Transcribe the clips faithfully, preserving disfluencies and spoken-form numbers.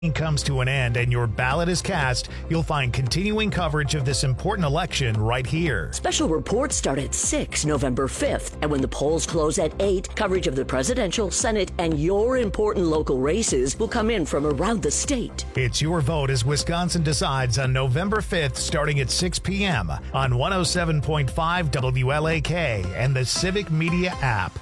comes to an end and your ballot is cast, you'll find continuing coverage of this important election right here. Special reports start at six November fifth, and when the polls close at eight, coverage of the presidential, Senate, and your important local races will come in from around the state. It's Your Vote as Wisconsin Decides on November fifth starting at six p.m. on one oh seven point five W L A K and the Civic Media app.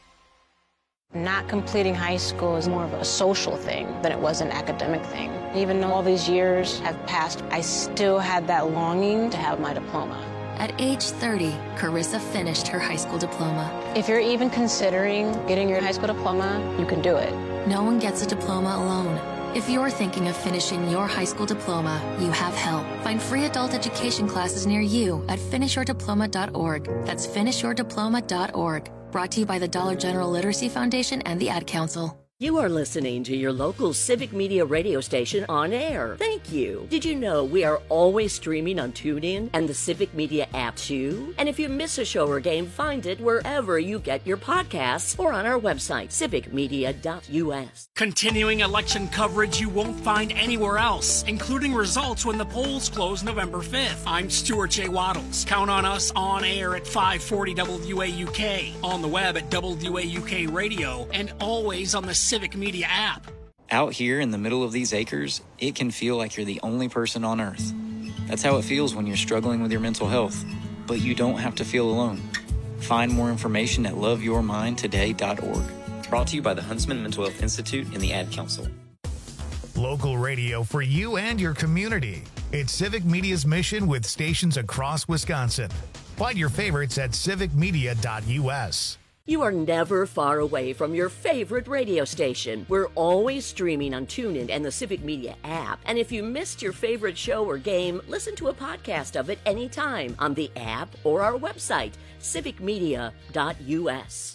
Not completing high school is more of a social thing than it was an academic thing. Even though all these years have passed, I still had that longing to have my diploma. At age thirty, Carissa finished her high school diploma. If you're even considering getting your high school diploma, you can do it. No one gets a diploma alone. If you're thinking of finishing your high school diploma, you have help. Find free adult education classes near you at finish your diploma dot org. That's finish your diploma dot org. Brought to you by the Dollar General Literacy Foundation and the Ad Council. You are listening to your local Civic Media radio station on air. Thank you. Did you know we are always streaming on TuneIn and the Civic Media app too? And if you miss a show or game, find it wherever you get your podcasts or on our website, civic media dot U S. Continuing election coverage you won't find anywhere else, including results when the polls close November fifth. I'm Stuart J. Waddles. Count on us on air at five forty W A U K, on the web at W A U K Radio, and always on the Civic Media app. Out here in the middle of these acres, it can feel like you're the only person on earth. That's how it feels when you're struggling with your mental health. But you don't have to feel alone. Find more information at love your mind today dot org. Brought to you by the Huntsman Mental Health Institute and the Ad Council. Local radio for you and your community. It's Civic Media's mission with stations across Wisconsin. Find your favorites at civic media dot U S. You are never far away from your favorite radio station. We're always streaming on TuneIn and the Civic Media app. And if you missed your favorite show or game, listen to a podcast of it anytime on the app or our website, civic media dot U S.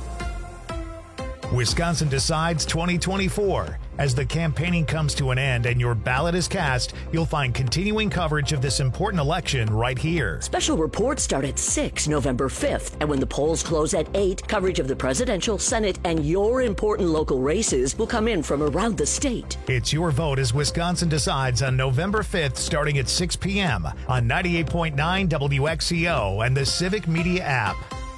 Wisconsin Decides twenty twenty-four. As the campaigning comes to an end and your ballot is cast, you'll find continuing coverage of this important election right here. Special reports start at six November fifth, and when the polls close at eight, coverage of the presidential, Senate, and your important local races will come in from around the state. It's Your Vote as Wisconsin Decides on November fifth starting at six p.m. on ninety-eight point nine W X C O and the Civic Media app.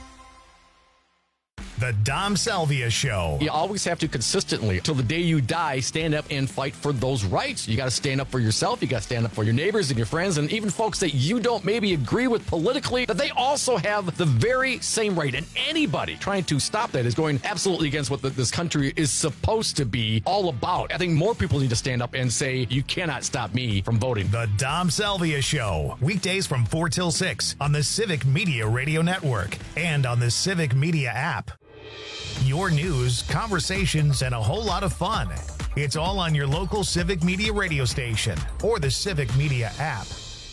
The Dom Salvia Show. You always have to consistently, till the day you die, stand up and fight for those rights. You got to stand up for yourself. You got to stand up for your neighbors and your friends and even folks that you don't maybe agree with politically, that they also have the very same right. And anybody trying to stop that is going absolutely against what the, this country is supposed to be all about. I think more people need to stand up and say, you cannot stop me from voting. The Dom Salvia Show. Weekdays from four till six on the Civic Media Radio Network and on the Civic Media app. Your news, conversations, and a whole lot of fun. It's all on your local Civic Media radio station or the Civic Media app.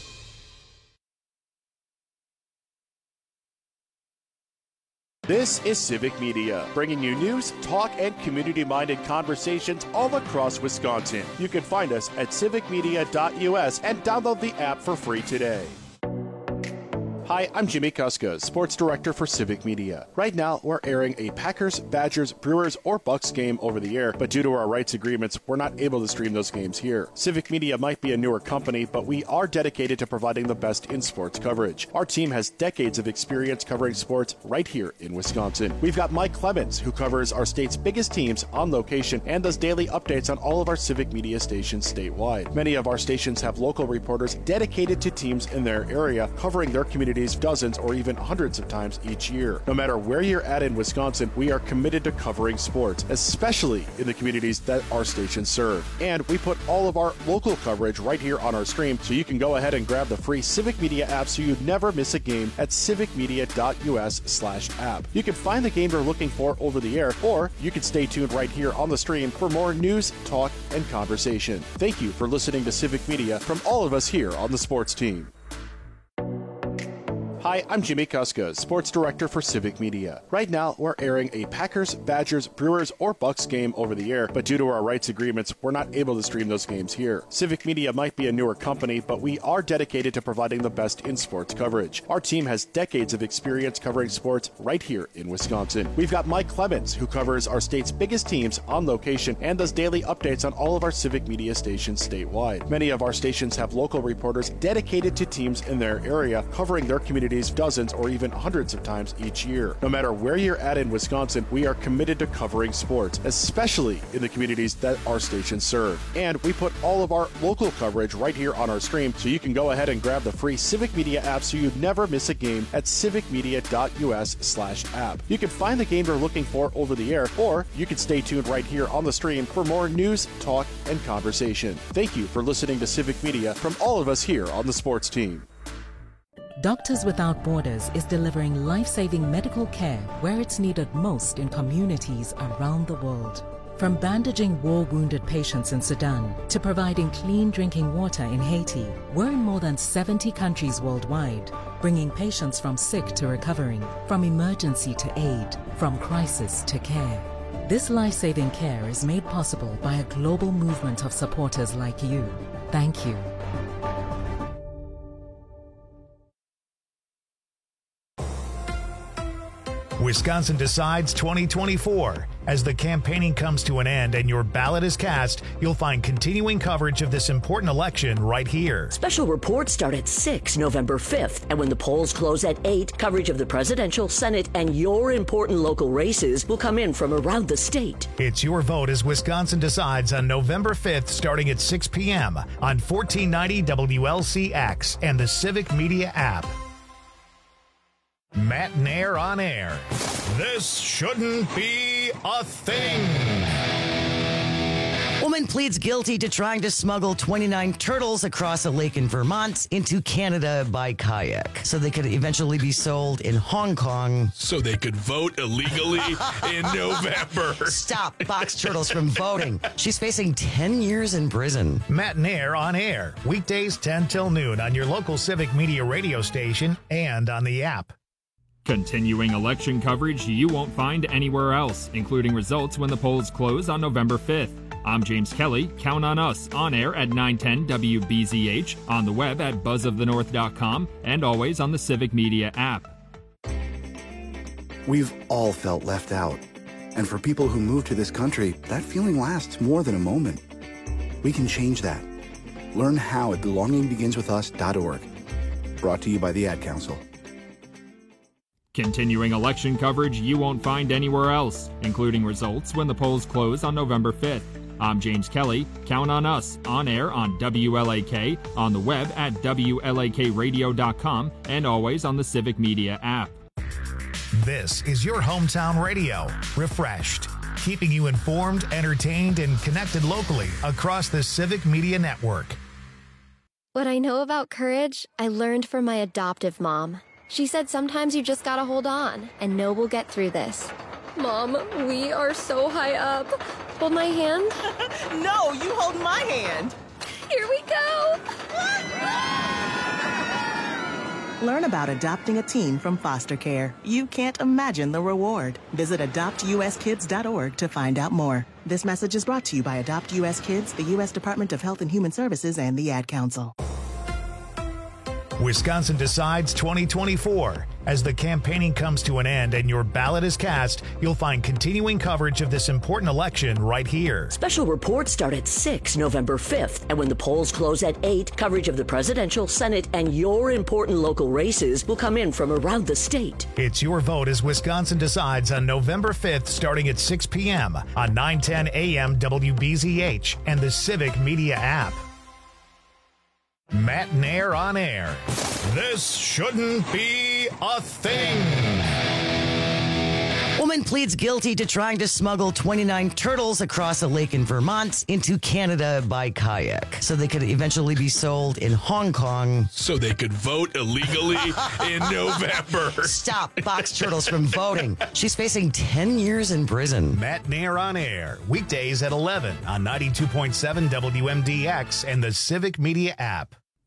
This is Civic Media, bringing you news, talk, and community-minded conversations all across Wisconsin. You can find us at civic media dot U S and download the app for free today. Hi, I'm Jimmy Kuska, Sports Director for Civic Media. Right now, we're airing a Packers, Badgers, Brewers, or Bucks game over the air, but due to our rights agreements, we're not able to stream those games here. Civic Media might be a newer company, but we are dedicated to providing the best in sports coverage. Our team has decades of experience covering sports right here in Wisconsin. We've got Mike Clemens, who covers our state's biggest teams on location and does daily updates on all of our Civic Media stations statewide. Many of our stations have local reporters dedicated to teams in their area, covering their community dozens or even hundreds of times each year. No matter where you're at in Wisconsin, we are committed to covering sports, especially in the communities that our stations serve. And we put all of our local coverage right here on our stream, so you can go ahead and grab the free Civic Media app so you never miss a game at civic media dot U S slash app. You can find the game you're looking for over the air, or you can stay tuned right here on the stream for more news, talk, and conversation. Thank you for listening to Civic Media from all of us here on the sports team. Hi, I'm Jimmy Kuska, Sports Director for Civic Media. Right now, we're airing a Packers, Badgers, Brewers, or Bucks game over the air, but due to our rights agreements, we're not able to stream those games here. Civic Media might be a newer company, but we are dedicated to providing the best in sports coverage. Our team has decades of experience covering sports right here in Wisconsin. We've got Mike Clemens, who covers our state's biggest teams on location and does daily updates on all of our Civic Media stations statewide. Many of our stations have local reporters dedicated to teams in their area, covering their communities dozens or even hundreds of times each year. No matter where you're at in Wisconsin, we are committed to covering sports, especially in the communities that our stations serve. And we put all of our local coverage right here on our stream, so you can go ahead and grab the free Civic Media app so you never miss a game at civicmedia.us slash app. You can find the game you're looking for over the air, or you can stay tuned right here on the stream for more news, talk, and conversation. Thank you for listening to Civic Media from all of us here on the sports team. Doctors Without Borders is delivering life-saving medical care where it's needed most in communities around the world. From bandaging war-wounded patients in Sudan to providing clean drinking water in Haiti, we're in more than seventy countries worldwide, bringing patients from sick to recovering, from emergency to aid, from crisis to care. This life-saving care is made possible by a global movement of supporters like you. Thank you. Wisconsin Decides twenty twenty-four. As the campaigning comes to an end and your ballot is cast, you'll find continuing coverage of this important election right here. Special reports start at six November fifth, and when the polls close at eight, coverage of the presidential, Senate, and your important local races will come in from around the state. It's your vote as Wisconsin Decides on November fifth, starting at six p.m. on fourteen ninety W L C X and the Civic Media app. Matt Nair on air. This shouldn't be a thing. Woman pleads guilty to trying to smuggle twenty-nine turtles across a lake in Vermont into Canada by kayak, so they could eventually be sold in Hong Kong. So they could vote illegally in November. Stop box turtles from voting. She's facing ten years in prison. Matt Nair on air. Weekdays ten till noon on your local Civic Media radio station and on the app. Continuing election coverage you won't find anywhere else, including results when the polls close on November fifth. I'm James Kelly. Count on us on air at nine ten W B Z H, on the web at buzz of the north dot com, and always on the Civic Media app. We've all felt left out. And for people who move to this country, that feeling lasts more than a moment. We can change that. Learn how at belonging begins with us dot org. Brought to you by the Ad Council. Continuing election coverage you won't find anywhere else, including results when the polls close on November fifth. I'm James Kelly. Count on us on air on W L A K, on the web at W L A K radio dot com, and always on the Civic Media app. This is your hometown radio, refreshed, keeping you informed, entertained, and connected locally across the Civic Media Network. What I know about courage, I learned from my adoptive mom. She said sometimes you just gotta hold on and know we'll get through this. Mom, we are so high up. Hold my hand. No, you hold my hand. Here we go. Learn about adopting a teen from foster care. You can't imagine the reward. Visit adopt U S kids dot org to find out more. This message is brought to you by Adopt U S Kids, the U S Department of Health and Human Services, and the Ad Council. Wisconsin Decides twenty twenty-four. As the campaigning comes to an end and your ballot is cast, you'll find continuing coverage of this important election right here. Special reports start at six November fifth, and when the polls close at eight, coverage of the presidential, Senate, and your important local races will come in from around the state. It's your vote as Wisconsin Decides on November fifth, starting at six p.m. on nine ten A M W B Z H and the Civic Media app. Matt Nair on air. This shouldn't be a thing. Woman pleads guilty to trying to smuggle twenty-nine turtles across a lake in Vermont into Canada by kayak, so they could eventually be sold in Hong Kong. So they could vote illegally in November. Stop box turtles from voting. She's facing ten years in prison. Matt Nair on air. Weekdays at eleven on ninety-two point seven W M D X and the Civic Media app.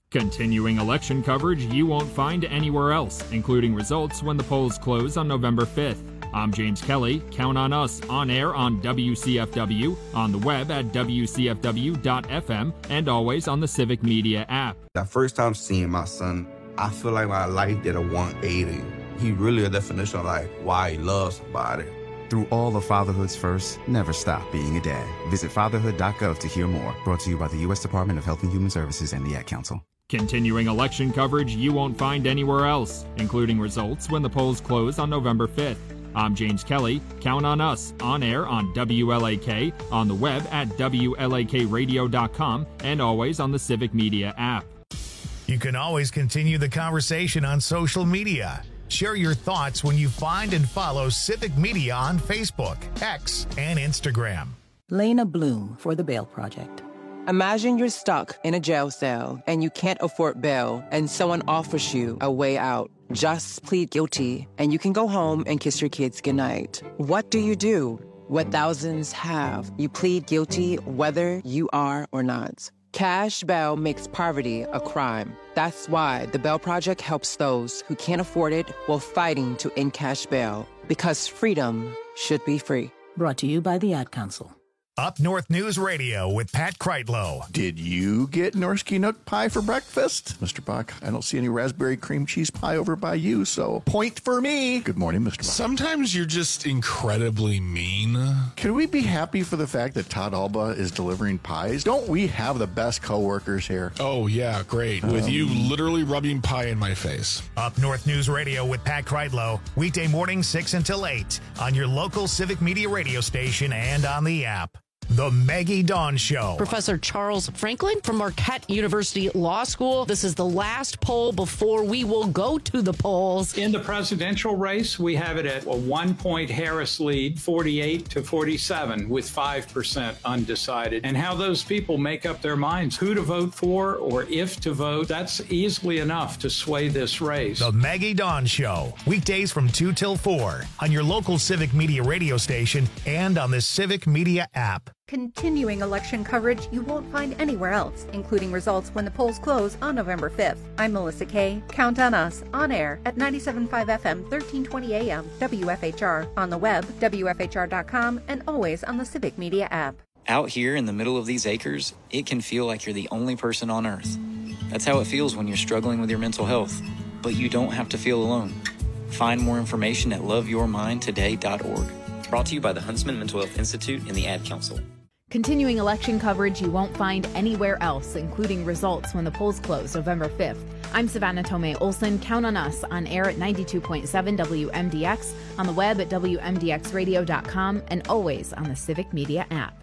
Continuing election coverage you won't find anywhere else, including results when the polls close on November fifth. I'm James Kelly. Count on us on air on W C F W, on the web at W C F W dot F M, and always on the Civic Media app. The first time seeing my son, I feel like my life did a one eighty. He really a definition of like why he loves somebody. Through all of Fatherhood's first, never stop being a dad. Visit fatherhood dot gov to hear more. Brought to you by the U S Department of Health and Human Services and the Ad Council. Continuing election coverage you won't find anywhere else, including results when the polls close on November fifth. I'm James Kelly. Count on us on air on W L A K, on the web at W L A K radio dot com, and always on the Civic Media app. You can always continue the conversation on social media. Share your thoughts when you find and follow Civic Media on Facebook, X, and Instagram. Lena Bloom for the Bail Project. Imagine you're stuck in a jail cell and you can't afford bail and someone offers you a way out. Just plead guilty and you can go home and kiss your kids goodnight. What do you do? What thousands have. You plead guilty whether you are or not. Cash bail makes poverty a crime. That's why the Bail Project helps those who can't afford it while fighting to end cash bail. Because freedom should be free. Brought to you by the Ad Council. Up North News Radio with Pat Kreitlow. Did you get Norsky Nook pie for breakfast? Mister Buck, I don't see any raspberry cream cheese pie over by you, so point for me. Good morning, Mister Buck. Sometimes you're just incredibly mean. Can we be happy for the fact that Todd Alba is delivering pies? Don't we have the best coworkers here? Oh, yeah, great. Um, with you literally rubbing pie in my face. Up North News Radio with Pat Kreitlow. Weekday morning, six until eight on your local Civic Media radio station and on the app. The Maggie Dawn Show. Professor Charles Franklin from Marquette University Law School. This is the last poll before we will go to the polls. In the presidential race, we have it at a one-point Harris lead, forty-eight to forty-seven, with five percent undecided. And how those people make up their minds, who to vote for or if to vote, that's easily enough to sway this race. The Maggie Dawn Show. Weekdays from two till four on your local Civic Media radio station and on the Civic Media app. Continuing election coverage you won't find anywhere else, including results when the polls close on November fifth. I'm Melissa Kay. Count on us on air at ninety-seven point five F M, thirteen twenty A M, W F H R, on the web, W F H R dot com, and always on the Civic Media app. Out here in the middle of these acres, it can feel like you're the only person on earth. That's how it feels when you're struggling with your mental health. But you don't have to feel alone. Find more information at love your mind today dot org. Brought to you by the Huntsman Mental Health Institute and the Ad Council. Continuing election coverage you won't find anywhere else, including results when the polls close November fifth. I'm Savannah Tomei Olson. Count on us on air at ninety-two point seven W M D X, on the web at W M D X radio dot com, and always on the Civic Media app.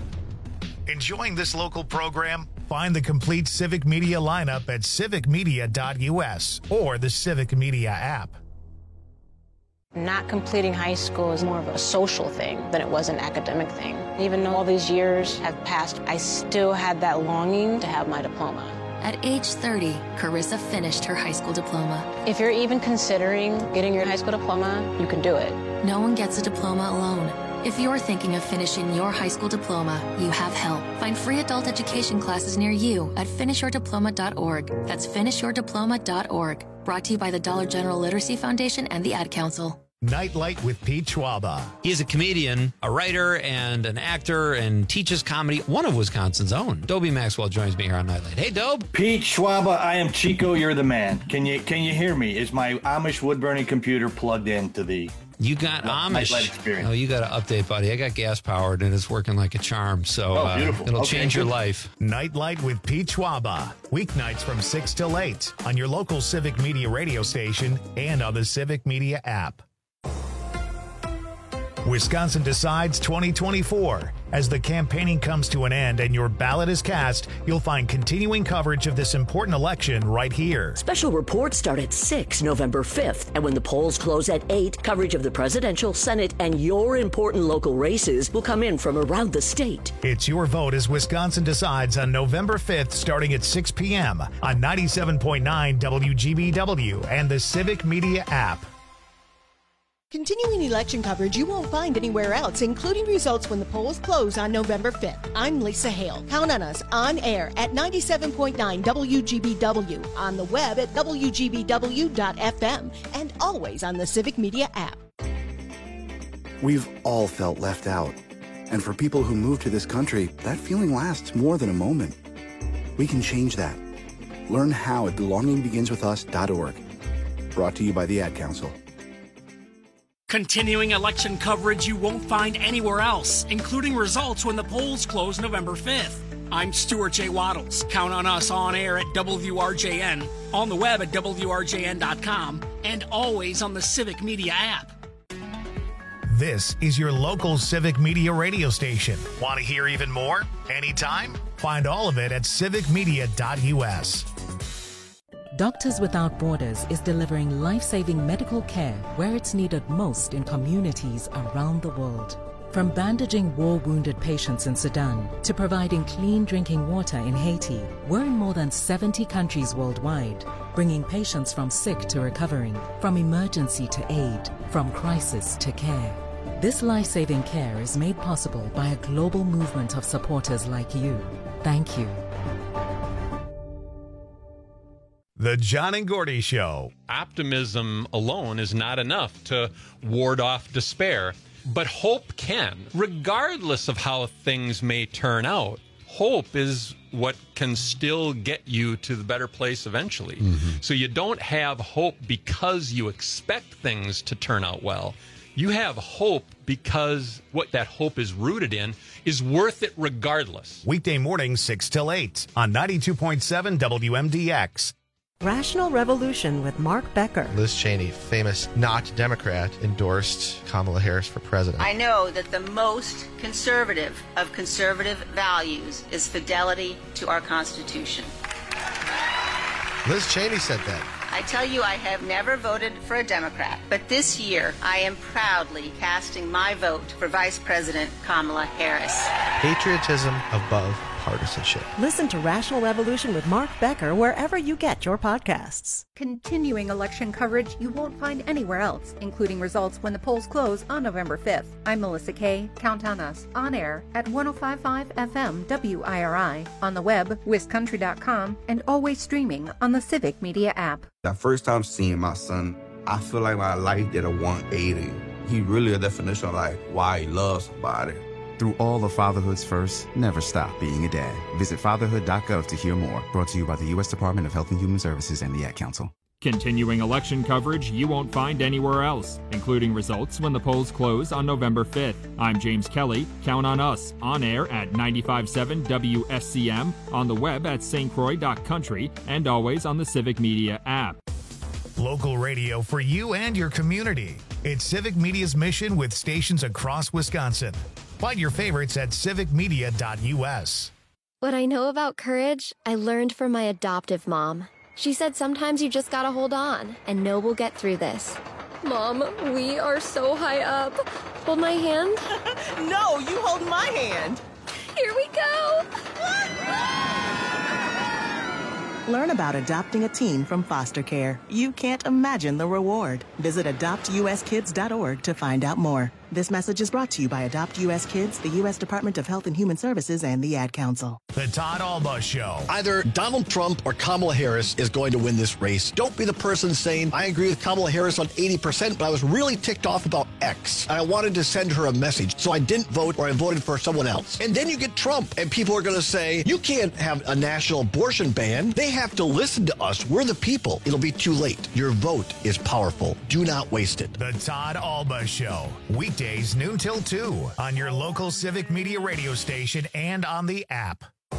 Enjoying this local program? Find the complete Civic Media lineup at civic media dot U S or the Civic Media app. Not completing high school is more of a social thing than it was an academic thing. Even though all these years have passed, I still had that longing to have my diploma. At age thirty, Carissa finished her high school diploma. If you're even considering getting your high school diploma, you can do it. No one gets a diploma alone. If you're thinking of finishing your high school diploma, you have help. Find free adult education classes near you at finish your diploma dot org. That's finish your diploma dot org. Brought to you by the Dollar General Literacy Foundation and the Ad Council. Nightlight with Pete Schwaba. He is a comedian, a writer, and an actor, and teaches comedy. One of Wisconsin's own. Dobie Maxwell joins me here on Nightlight. Hey, Dobe. Pete Schwaba, I am Chico. You're the man. Can you can you hear me? Is my Amish wood burning computer plugged into the? You got Amish. Nightlight experience. Oh, you got to update, buddy. I got gas powered, and it's working like a charm. So oh, beautiful. uh, it'll okay, change good. your life. Nightlight with Pete Schwaba. Weeknights from six till eight on your local Civic Media radio station and on the Civic Media app. Wisconsin Decides twenty twenty-four. As the campaigning comes to an end and your ballot is cast, you'll find continuing coverage of this important election right here. Special reports start at six November fifth, and when the polls close at eight, coverage of the presidential, Senate, and your important local races will come in from around the state. It's your vote as Wisconsin Decides on November fifth, starting at six p.m. on ninety-seven point nine W G B W and the Civic Media app. Continuing election coverage you won't find anywhere else, including results when the polls close on November fifth. I'm Lisa Hale. Count on us on air at ninety-seven point nine W G B W, on the web at W G B W dot F M, and always on the Civic Media app. We've all felt left out. And for people who move to this country, that feeling lasts more than a moment. We can change that. Learn how at belonging begins with us dot org. Brought to you by the Ad Council. Continuing election coverage you won't find anywhere else, including results when the polls close November fifth. I'm Stuart J. Waddles. Count on us on air at W R J N, on the web at W R J N dot com, and always on the Civic Media app. This is your local Civic Media radio station. Want to hear even more? Anytime? Find all of it at civic media dot U S. Doctors Without Borders is delivering life-saving medical care where it's needed most in communities around the world. From bandaging war-wounded patients in Sudan to providing clean drinking water in Haiti, we're in more than seventy countries worldwide, bringing patients from sick to recovering, from emergency to aid, from crisis to care. This life-saving care is made possible by a global movement of supporters like you. Thank you. The John and Gordy Show. Optimism alone is not enough to ward off despair, but hope can. Regardless of how things may turn out, hope is what can still get you to the better place eventually. Mm-hmm. So you don't have hope because you expect things to turn out well. You have hope because what that hope is rooted in is worth it regardless. Weekday mornings, six till eight on ninety-two point seven W M D X. Rational Revolution with Mark Becker. Liz Cheney, famous not Democrat, endorsed Kamala Harris for president. I know that the most conservative of conservative values is fidelity to our Constitution. Liz Cheney said that. I tell you, I have never voted for a Democrat, but this year I am proudly casting my vote for Vice President Kamala Harris. Patriotism above partisanship. Listen to Rational Revolution with Mark Becker wherever you get your podcasts. Continuing election coverage you won't find anywhere else, including results when the polls close on November fifth. I'm Melissa Kay. Count on us on air at one oh five point five F M W I R I, on the web, wis country dot com, and always streaming on the Civic Media app. That first time seeing my son, I feel like my life did a one eighty. He really a definition of like why he loves somebody. Through all of fatherhood's first, never stop being a dad. Visit fatherhood dot gov to hear more. Brought to you by the U S Department of Health and Human Services and the Ad Council. Continuing election coverage you won't find anywhere else, including results when the polls close on November fifth. I'm James Kelly. Count on us on air at ninety-five point seven W S C M, on the web at S T Croix dot country, and always on the Civic Media app. Local radio for you and your community. It's Civic Media's mission with stations across Wisconsin. Find your favorites at civic media dot U S. What I know about courage, I learned from my adoptive mom. She said sometimes you just gotta hold on and know we'll get through this. Mom, we are so high up. Hold my hand. No, you hold my hand. Here we go. Learn about adopting a teen from foster care. You can't imagine the reward. Visit adopt U S kids dot org to find out more. This message is brought to you by Adopt U S Kids, the U S Department of Health and Human Services, and the Ad Council. The Todd Alba Show. Either Donald Trump or Kamala Harris is going to win this race. Don't be the person saying, I agree with Kamala Harris on eighty percent, but I was really ticked off about X. And I wanted to send her a message, so I didn't vote or I voted for someone else. And then you get Trump, and people are going to say, you can't have a national abortion ban. They have to listen to us. We're the people. It'll be too late. Your vote is powerful. Do not waste it. The Todd Alba Show. Weekdays noon till two on your local Civic Media radio station and on the app.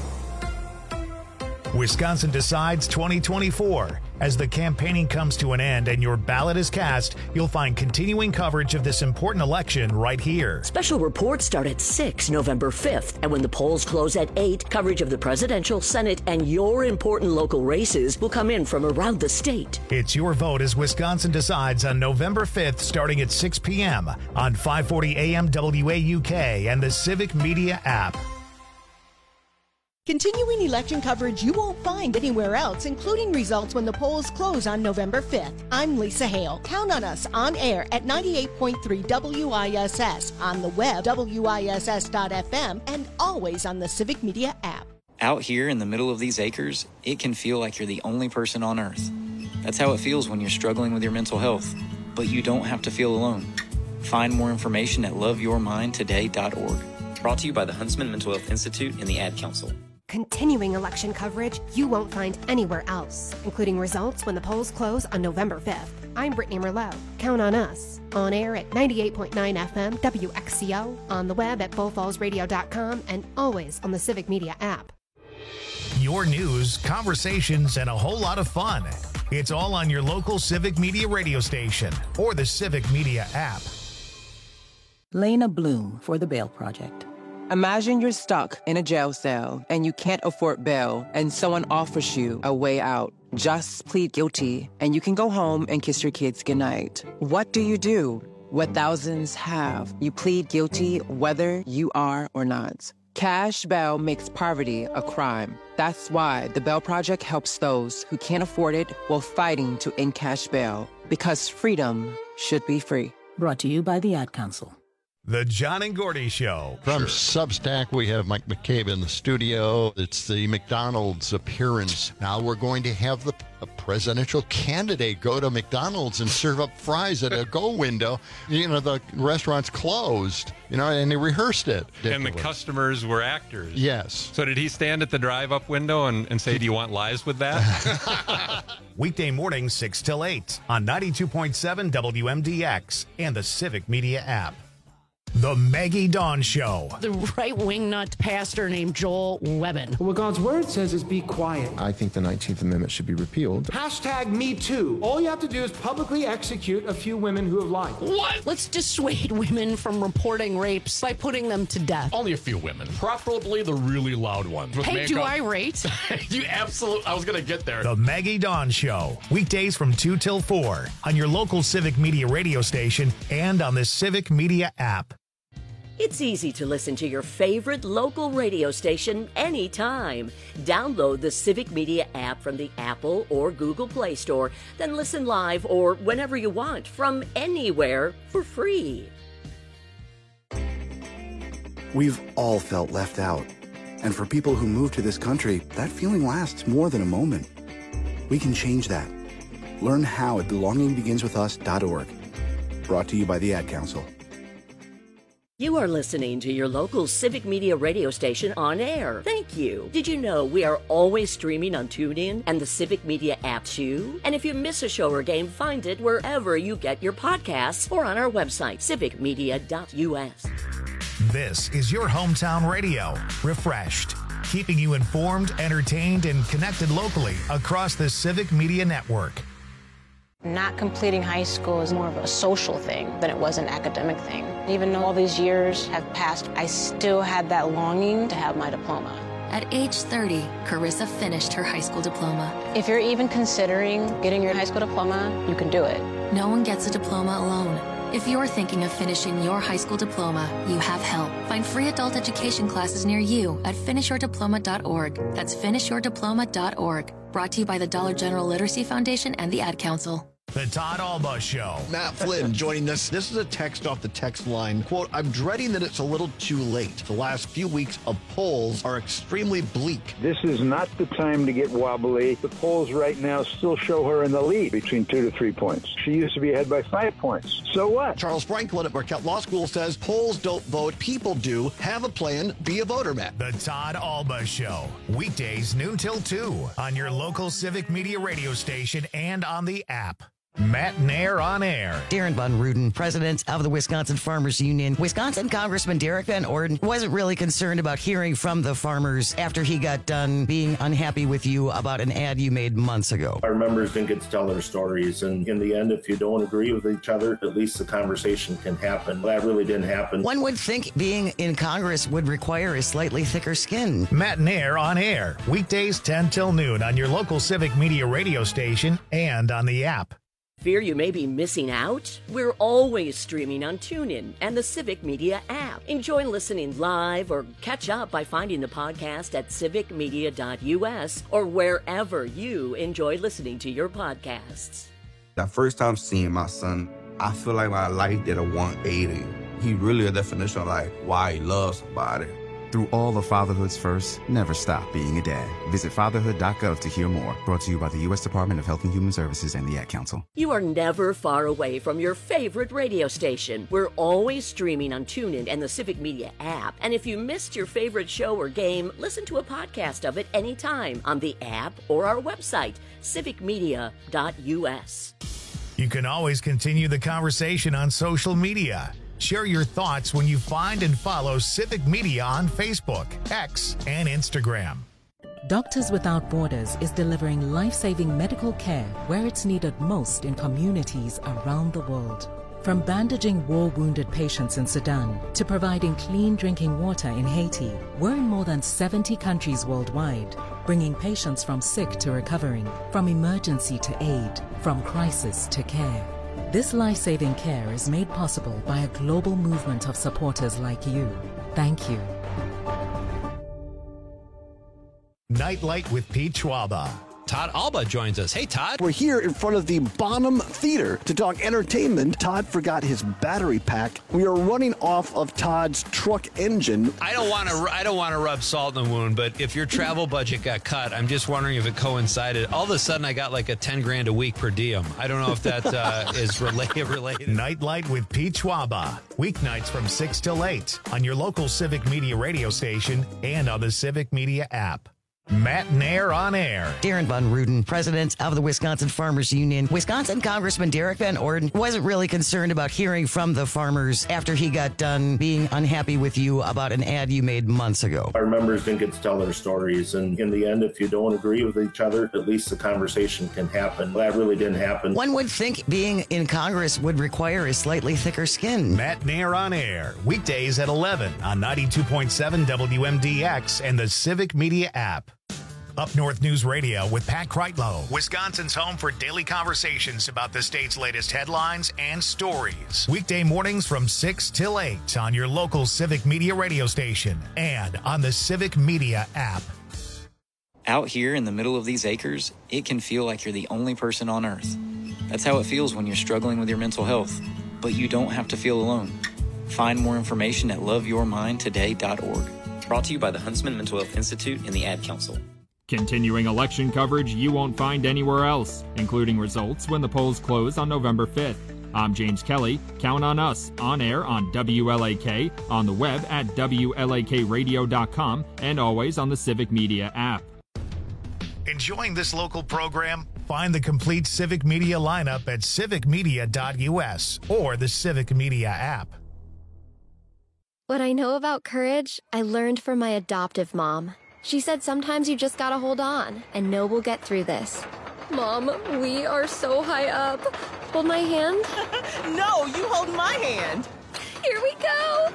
Wisconsin Decides twenty twenty-four. As the campaigning comes to an end and your ballot is cast, you'll find continuing coverage of this important election right here. Special reports start at six November fifth, and when the polls close at eight, coverage of the presidential, Senate, and your important local races will come in from around the state. It's your vote as Wisconsin Decides on November fifth, starting at six p.m. on five forty A M W A U K and the Civic Media app. Continuing election coverage you won't find anywhere else, including results when the polls close on November fifth. I'm Lisa Hale. Count on us on air at ninety-eight point three W I S S, on the web, W I S S dot F M, and always on the Civic Media app. Out here in the middle of these acres, it can feel like you're the only person on Earth. That's how it feels when you're struggling with your mental health. But you don't have to feel alone. Find more information at love your mind today dot org. Brought to you by the Huntsman Mental Health Institute and the Ad Council. Continuing election coverage you won't find anywhere else, including results when the polls close on November fifth. I'm Brittany Merlot. Count on us. On air at ninety-eight point nine F M W X C O, on the web at bull falls radio dot com, and always on the Civic Media app. Your news, conversations, and a whole lot of fun. It's all on your local Civic Media radio station or the Civic Media app. Lena Bloom for the Bail Project. Imagine you're stuck in a jail cell and you can't afford bail and someone offers you a way out. Just plead guilty and you can go home and kiss your kids goodnight. What do you do? What thousands have. You plead guilty whether you are or not. Cash bail makes poverty a crime. That's why the Bail Project helps those who can't afford it while fighting to end cash bail. Because freedom should be free. Brought to you by the Ad Council. The John and Gordy Show. From Substack, we have Mike McCabe in the studio. It's the McDonald's appearance. Now we're going to have the a presidential candidate go to McDonald's and serve up fries at a go window. You know, the restaurant's closed, you know, and they rehearsed it. And the customers were actors. Yes. So did he stand at the drive-up window and, and say, do you want lies with that? Weekday mornings, six till eight on ninety-two point seven W M D X and the Civic Media app. The Maggie Dawn Show. The right-wing nut pastor named Joel Webbin. What God's word says is be quiet. I think the nineteenth Amendment should be repealed. Hashtag Me Too. All you have to do is publicly execute a few women who have lied. What? Let's dissuade women from reporting rapes by putting them to death. Only a few women. Preferably the really loud ones. Hey, makeup. Do I rate? You absolutely... I was going to get there. The Maggie Dawn Show. Weekdays from two till four on your local Civic Media radio station and on the Civic Media app. It's easy to listen to your favorite local radio station anytime. Download the Civic Media app from the Apple or Google Play Store, then listen live or whenever you want from anywhere for free. We've all felt left out. And for people who move to this country, that feeling lasts more than a moment. We can change that. Learn how at belonging begins with us dot org. Brought to you by the Ad Council. You are listening to your local Civic Media radio station on air. Thank you. Did you know we are always streaming on TuneIn and the Civic Media app too? And if you miss a show or game, find it wherever you get your podcasts or on our website, civic media dot U S. This is your hometown radio, refreshed, keeping you informed, entertained, and connected locally across the Civic Media network. Not completing high school is more of a social thing than it was an academic thing. Even though all these years have passed, I still had that longing to have my diploma. At age thirty, Carissa finished her high school diploma. If you're even considering getting your high school diploma, you can do it. No one gets a diploma alone. If you're thinking of finishing your high school diploma, you have help. Find free adult education classes near you at finish your diploma dot org. That's finish your diploma dot org. Brought to you by the Dollar General Literacy Foundation and the Ad Council. The Todd Alba Show. Matt Flynn joining us. This is a text off the text line. Quote, I'm dreading that it's a little too late. The last few weeks of polls are extremely bleak. This is not the time to get wobbly. The polls right now still show her in the lead between two to three points. She used to be ahead by five points. So what? Charles Franklin at Marquette Law School says polls don't vote, people do. Have a plan, be a voter, Matt. The Todd Alba Show. Weekdays noon till two on your local Civic Media radio station and on the app. Matt Nair on air. Darren Von Ruden, president of the Wisconsin Farmers Union. Wisconsin Congressman Derek Van Orden wasn't really concerned about hearing from the farmers after he got done being unhappy with you about an ad you made months ago. Our members didn't get to tell their stories, and in the end, if you don't agree with each other, at least the conversation can happen. That really didn't happen. One would think being in Congress would require a slightly thicker skin. Matt Nair on air. Weekdays ten till noon on your local Civic Media radio station and on the app. Fear you may be missing out? We're always streaming on TuneIn and the Civic Media app. Enjoy listening live or catch up by finding the podcast at civic media dot u s or wherever you enjoy listening to your podcasts. That first time seeing my son, I feel like my life did a one eighty. He really a definition of like why he loves somebody. Through all of fatherhood's first, never stop being a dad. Visit fatherhood dot gov to hear more. Brought to you by the U S Department of Health and Human Services and the Ad Council. You are never far away from your favorite radio station. We're always streaming on TuneIn and the Civic Media app. And if you missed your favorite show or game, listen to a podcast of it anytime on the app or our website, civic media dot u s. You can always continue the conversation on social media. Share your thoughts when you find and follow Civic Media on Facebook, X, and Instagram. Doctors Without Borders is delivering life-saving medical care where it's needed most in communities around the world. From bandaging war-wounded patients in Sudan to providing clean drinking water in Haiti, we're in more than seventy countries worldwide, bringing patients from sick to recovering, from emergency to aid, from crisis to care. This life-saving care is made possible by a global movement of supporters like you. Thank you. Nightlight with Pete Schwaba. Todd Alba joins us. Hey, Todd. We're here in front of the Bonham Theater to talk entertainment. Todd forgot his battery pack. We are running off of Todd's truck engine. I don't want to. I don't want to rub salt in the wound, but if your travel budget got cut, I'm just wondering if it coincided. All of a sudden, I got like a ten grand a week per diem. I don't know if that uh, is related. Related. Nightlight with Pete Schwaba. Weeknights from six till eight on your local Civic Media radio station and on the Civic Media app. Matt Nair on air. Darren Von Ruden, president of the Wisconsin Farmers Union. Wisconsin Congressman Derek Van Orden wasn't really concerned about hearing from the farmers after he got done being unhappy with you about an ad you made months ago. Our members didn't get to tell their stories, and in the end, if you don't agree with each other, at least the conversation can happen. That really didn't happen. One would think being in Congress would require a slightly thicker skin. Matt Nair on air, weekdays at eleven on ninety-two point seven W M D X and the Civic Media app. Up North News Radio with Pat Kreitlow, Wisconsin's home for daily conversations about the state's latest headlines and stories. Weekday mornings from six till eight on your local Civic Media radio station and on the Civic Media app. Out here in the middle of these acres, it can feel like you're the only person on earth. That's how it feels when you're struggling with your mental health. But you don't have to feel alone. Find more information at love your mind today dot org. Brought to you by the Huntsman Mental Health Institute and the Ad Council. Continuing election coverage you won't find anywhere else, including results when the polls close on November fifth. I'm James Kelly. Count on us on air on W L A K, on the web at W L A K radio dot com, and always on the Civic Media app. Enjoying this local program? Find the complete Civic Media lineup at civic media dot u s or the Civic Media app. What I know about courage, I learned from my adoptive mom. She said sometimes you just gotta hold on and know we'll get through this. Mom, we are so high up. Hold my hand. No, you hold my hand. Here we go.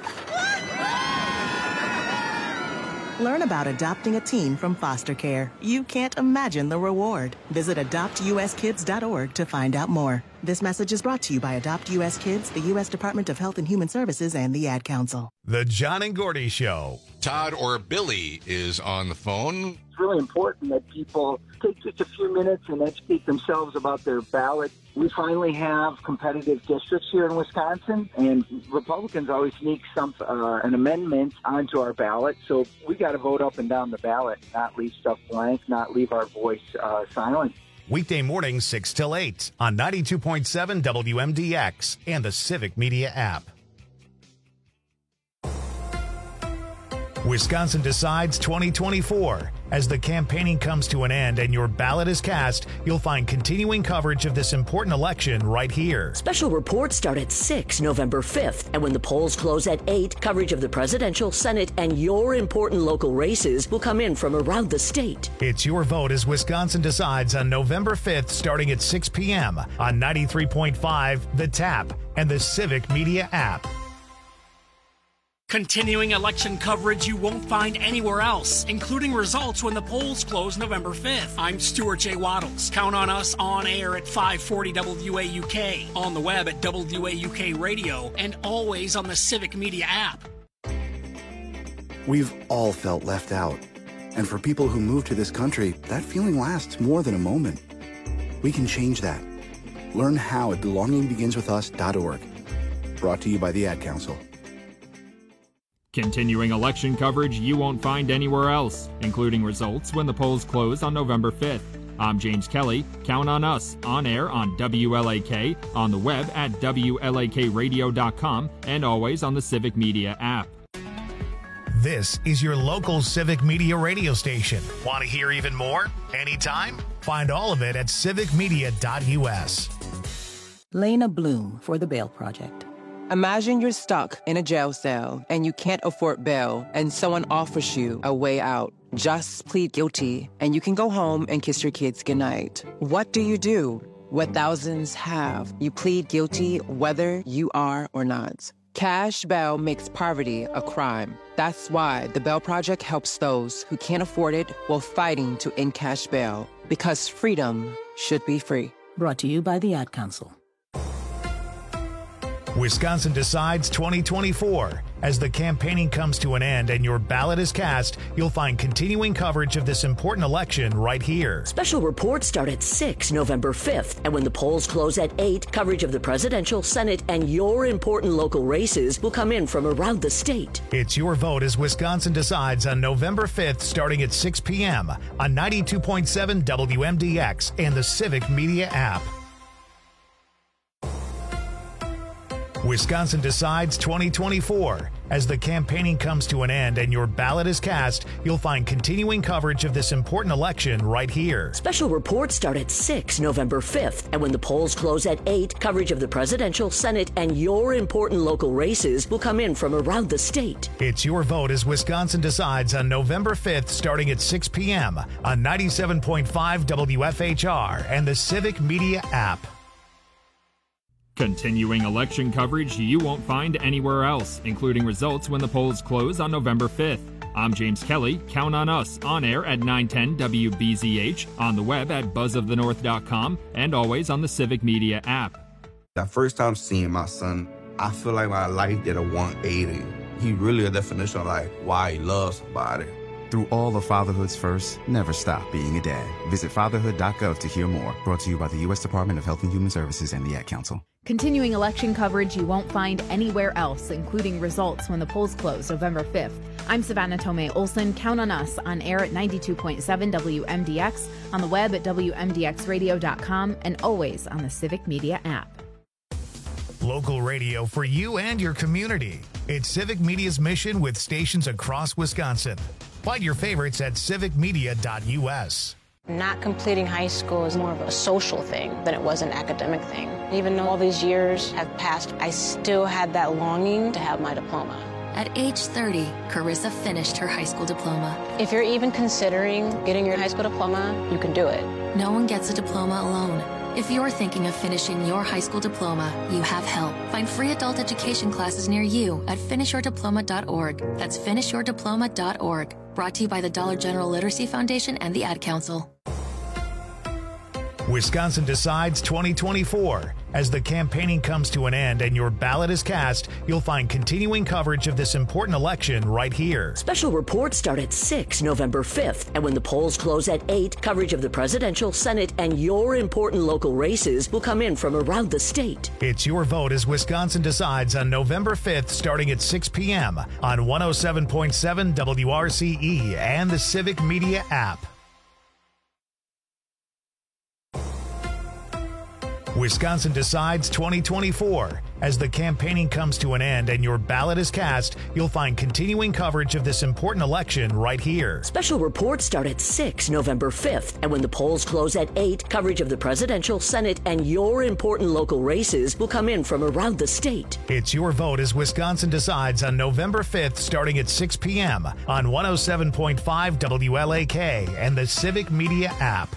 Learn about adopting a teen from foster care. You can't imagine the reward. Visit adopt u s kids dot org to find out more. This message is brought to you by Adopt U S Kids, the U S Department of Health and Human Services, and the Ad Council. The John and Gordy Show. Todd or Billy is on the phone. It's really important that people take just a few minutes and educate themselves about their ballot. We finally have competitive districts here in Wisconsin, and Republicans always sneak some uh, an amendment onto our ballot. So we got to vote up and down the ballot, not leave stuff blank, not leave our voice uh, silent. Weekday mornings, six till eight on ninety-two point seven W M D X and the Civic Media app. Wisconsin Decides twenty twenty-four. As the campaigning comes to an end and your ballot is cast, you'll find continuing coverage of this important election right here. Special reports start at six November fifth, and when the polls close at eight, coverage of the presidential, Senate, and your important local races will come in from around the state. It's your vote as Wisconsin Decides on November fifth starting at six p.m. on ninety-three point five The Tap and the Civic Media app. Continuing election coverage you won't find anywhere else, including results when the polls close November fifth. I'm Stuart J. Waddles. Count on us on air at five forty W A U K, on the web at W A U K Radio, and always on the Civic Media app. We've all felt left out. And for people who move to this country, that feeling lasts more than a moment. We can change that. Learn how at belonging begins with us dot org. Brought to you by the Ad Council. Continuing election coverage you won't find anywhere else, including results when the polls close on November fifth. I'm James Kelly. Count on us on air on W L A K, on the web at W L A K radio dot com, and always on the Civic Media app. This is your local Civic Media radio station. Want to hear even more? Anytime? Find all of it at civic media dot U S. Lena Bloom for the Bail Project. Imagine you're stuck in a jail cell and you can't afford bail and someone offers you a way out. Just plead guilty and you can go home and kiss your kids goodnight. What do you do? What thousands have. You plead guilty whether you are or not. Cash bail makes poverty a crime. That's why the Bail Project helps those who can't afford it while fighting to end cash bail. Because freedom should be free. Brought to you by the Ad Council. Wisconsin Decides twenty twenty-four. As the campaigning comes to an end and your ballot is cast, you'll find continuing coverage of this important election right here. Special reports start at six November fifth, and when the polls close at eight, coverage of the presidential, Senate, and your important local races will come in from around the state. It's Your Vote as Wisconsin Decides on November fifth starting at six p.m. on ninety-two point seven W M D X and the Civic Media app. Wisconsin Decides twenty twenty-four. As the campaigning comes to an end and your ballot is cast, you'll find continuing coverage of this important election right here. Special reports start at six November fifth, and when the polls close at eight, coverage of the presidential, Senate, and your important local races will come in from around the state. It's Your Vote as Wisconsin Decides on November fifth starting at six p.m. on ninety-seven point five W F H R and the Civic Media app. Continuing election coverage you won't find anywhere else, including results when the polls close on November fifth. I'm James Kelly. Count on us on air at nine ten W B Z H, on the web at buzz of the north dot com, and always on the Civic Media app. That first time seeing my son, I feel like my life did a one eighty. He really a definition of like why he loves somebody. Through all of fatherhood's first, never stop being a dad. Visit fatherhood dot gov to hear more. Brought to you by the U S Department of Health and Human Services and the Ad Council. Continuing election coverage you won't find anywhere else, including results when the polls close November fifth. I'm Savannah Tomei Olson. Count on us on air at ninety-two point seven W M D X, on the web at W M D X radio dot com, and always on the Civic Media app. Local radio for you and your community. It's Civic Media's mission with stations across Wisconsin. Find your favorites at civic media dot U S. Not completing high school is more of a social thing than it was an academic thing. Even though all these years have passed, I still had that longing to have my diploma. At age thirty, Carissa finished her high school diploma. If you're even considering getting your high school diploma, you can do it. No one gets a diploma alone. If you're thinking of finishing your high school diploma, you have help. Find free adult education classes near you at finish your diploma dot org. That's finish your diploma dot org. Brought to you by the Dollar General Literacy Foundation and the Ad Council. Wisconsin Decides twenty twenty-four. As the campaigning comes to an end and your ballot is cast, you'll find continuing coverage of this important election right here. Special reports start at six November fifth, and when the polls close at eight, coverage of the presidential, Senate, and your important local races will come in from around the state. It's Your Vote as Wisconsin Decides on November fifth starting at six p.m. on one oh seven point seven W R C E and the Civic Media app. Wisconsin Decides twenty twenty-four. As the campaigning comes to an end and your ballot is cast, you'll find continuing coverage of this important election right here. Special reports start at six November fifth, and when the polls close at eight, coverage of the presidential, Senate, and your important local races will come in from around the state. It's Your Vote as Wisconsin Decides on November fifth starting at six p.m. on one oh seven point five W L A K and the Civic Media app.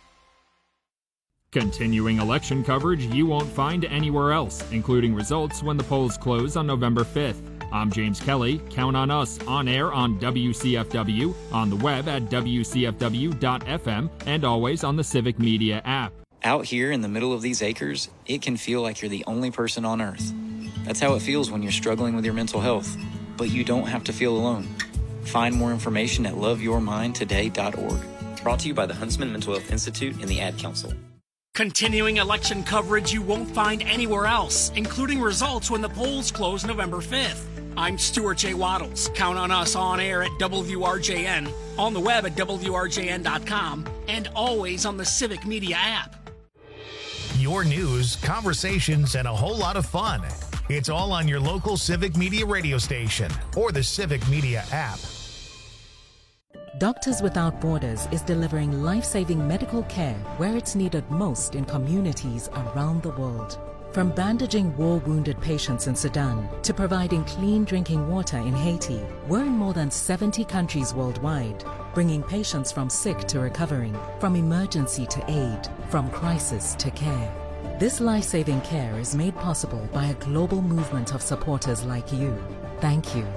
Continuing election coverage you won't find anywhere else, including results when the polls close on November fifth. I'm James Kelly. Count on us on air on W C F W, on the web at W C F W dot F M, and always on the Civic Media app. Out here in the middle of these acres, it can feel like you're the only person on earth. That's how it feels when you're struggling with your mental health. But you don't have to feel alone. Find more information at love your mind today dot org. Brought to you by the Huntsman Mental Health Institute and the Ad Council. Continuing election coverage you won't find anywhere else, including results when the polls close November fifth. I'm Stuart J. Waddles. Count on us on air at W R J N, on the web at W R J N dot com, and always on the Civic Media app. Your news, conversations, and a whole lot of fun. It's all on your local Civic Media radio station or the Civic Media app. Doctors Without Borders is delivering life-saving medical care where it's needed most in communities around the world. From bandaging war-wounded patients in Sudan to providing clean drinking water in Haiti, we're in more than seventy countries worldwide, bringing patients from sick to recovering, from emergency to aid, from crisis to care. This life-saving care is made possible by a global movement of supporters like you. Thank you.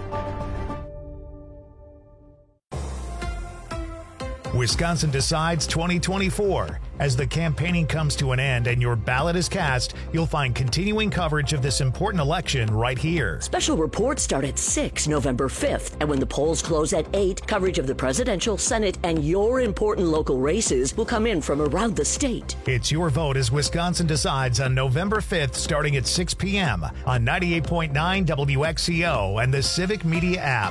Wisconsin Decides twenty twenty-four. As the campaigning comes to an end and your ballot is cast, you'll find continuing coverage of this important election right here. Special reports start at six November fifth, and when the polls close at eight, coverage of the presidential, Senate, and your important local races will come in from around the state. It's Your Vote as Wisconsin Decides on November fifth starting at six p.m. on ninety-eight point nine W X C O and the Civic Media app.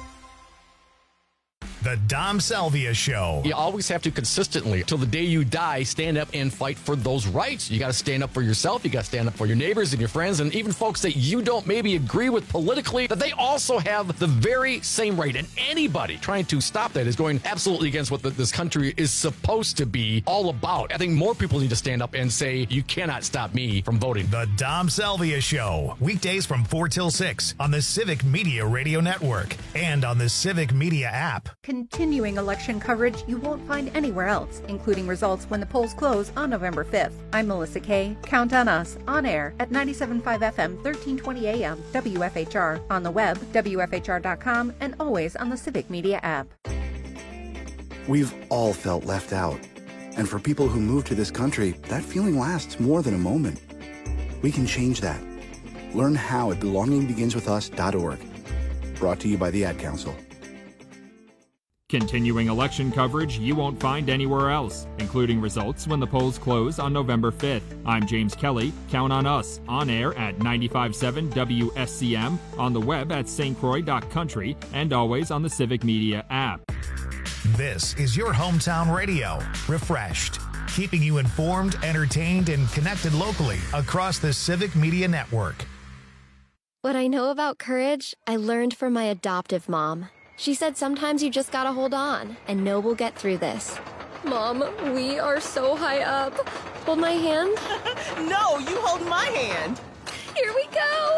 The Dom Salvia Show. You always have to consistently, till the day you die, stand up and fight for those rights. You got to stand up for yourself. You got to stand up for your neighbors and your friends and even folks that you don't maybe agree with politically, that they also have the very same right. And anybody trying to stop that is going absolutely against what the, this country is supposed to be all about. I think more people need to stand up and say, you cannot stop me from voting. The Dom Salvia Show. Weekdays from four till six on the Civic Media Radio Network and on the Civic Media app. Continuing election coverage you won't find anywhere else, including results when the polls close on November fifth. I'm Melissa Kay. Count on us on air at ninety-seven point five F M, thirteen twenty A M, W F H R, on the web, W F H R dot com, and always on the Civic Media app. We've all felt left out. And for people who move to this country, that feeling lasts more than a moment. We can change that. Learn how at belonging begins with us dot org. Brought to you by the Ad Council. Continuing election coverage you won't find anywhere else, including results when the polls close on November fifth. I'm James Kelly. Count on us on air at ninety-five point seven W S C M, on the web at S T Croix dot country, and always on the Civic Media app. This is your hometown radio, refreshed, keeping you informed, entertained, and connected locally across the Civic Media Network. What I know about courage, I learned from my adoptive mom. She said sometimes you just gotta hold on and know we'll get through this. Mom, we are so high up. Hold my hand. No, you hold my hand. Here we go.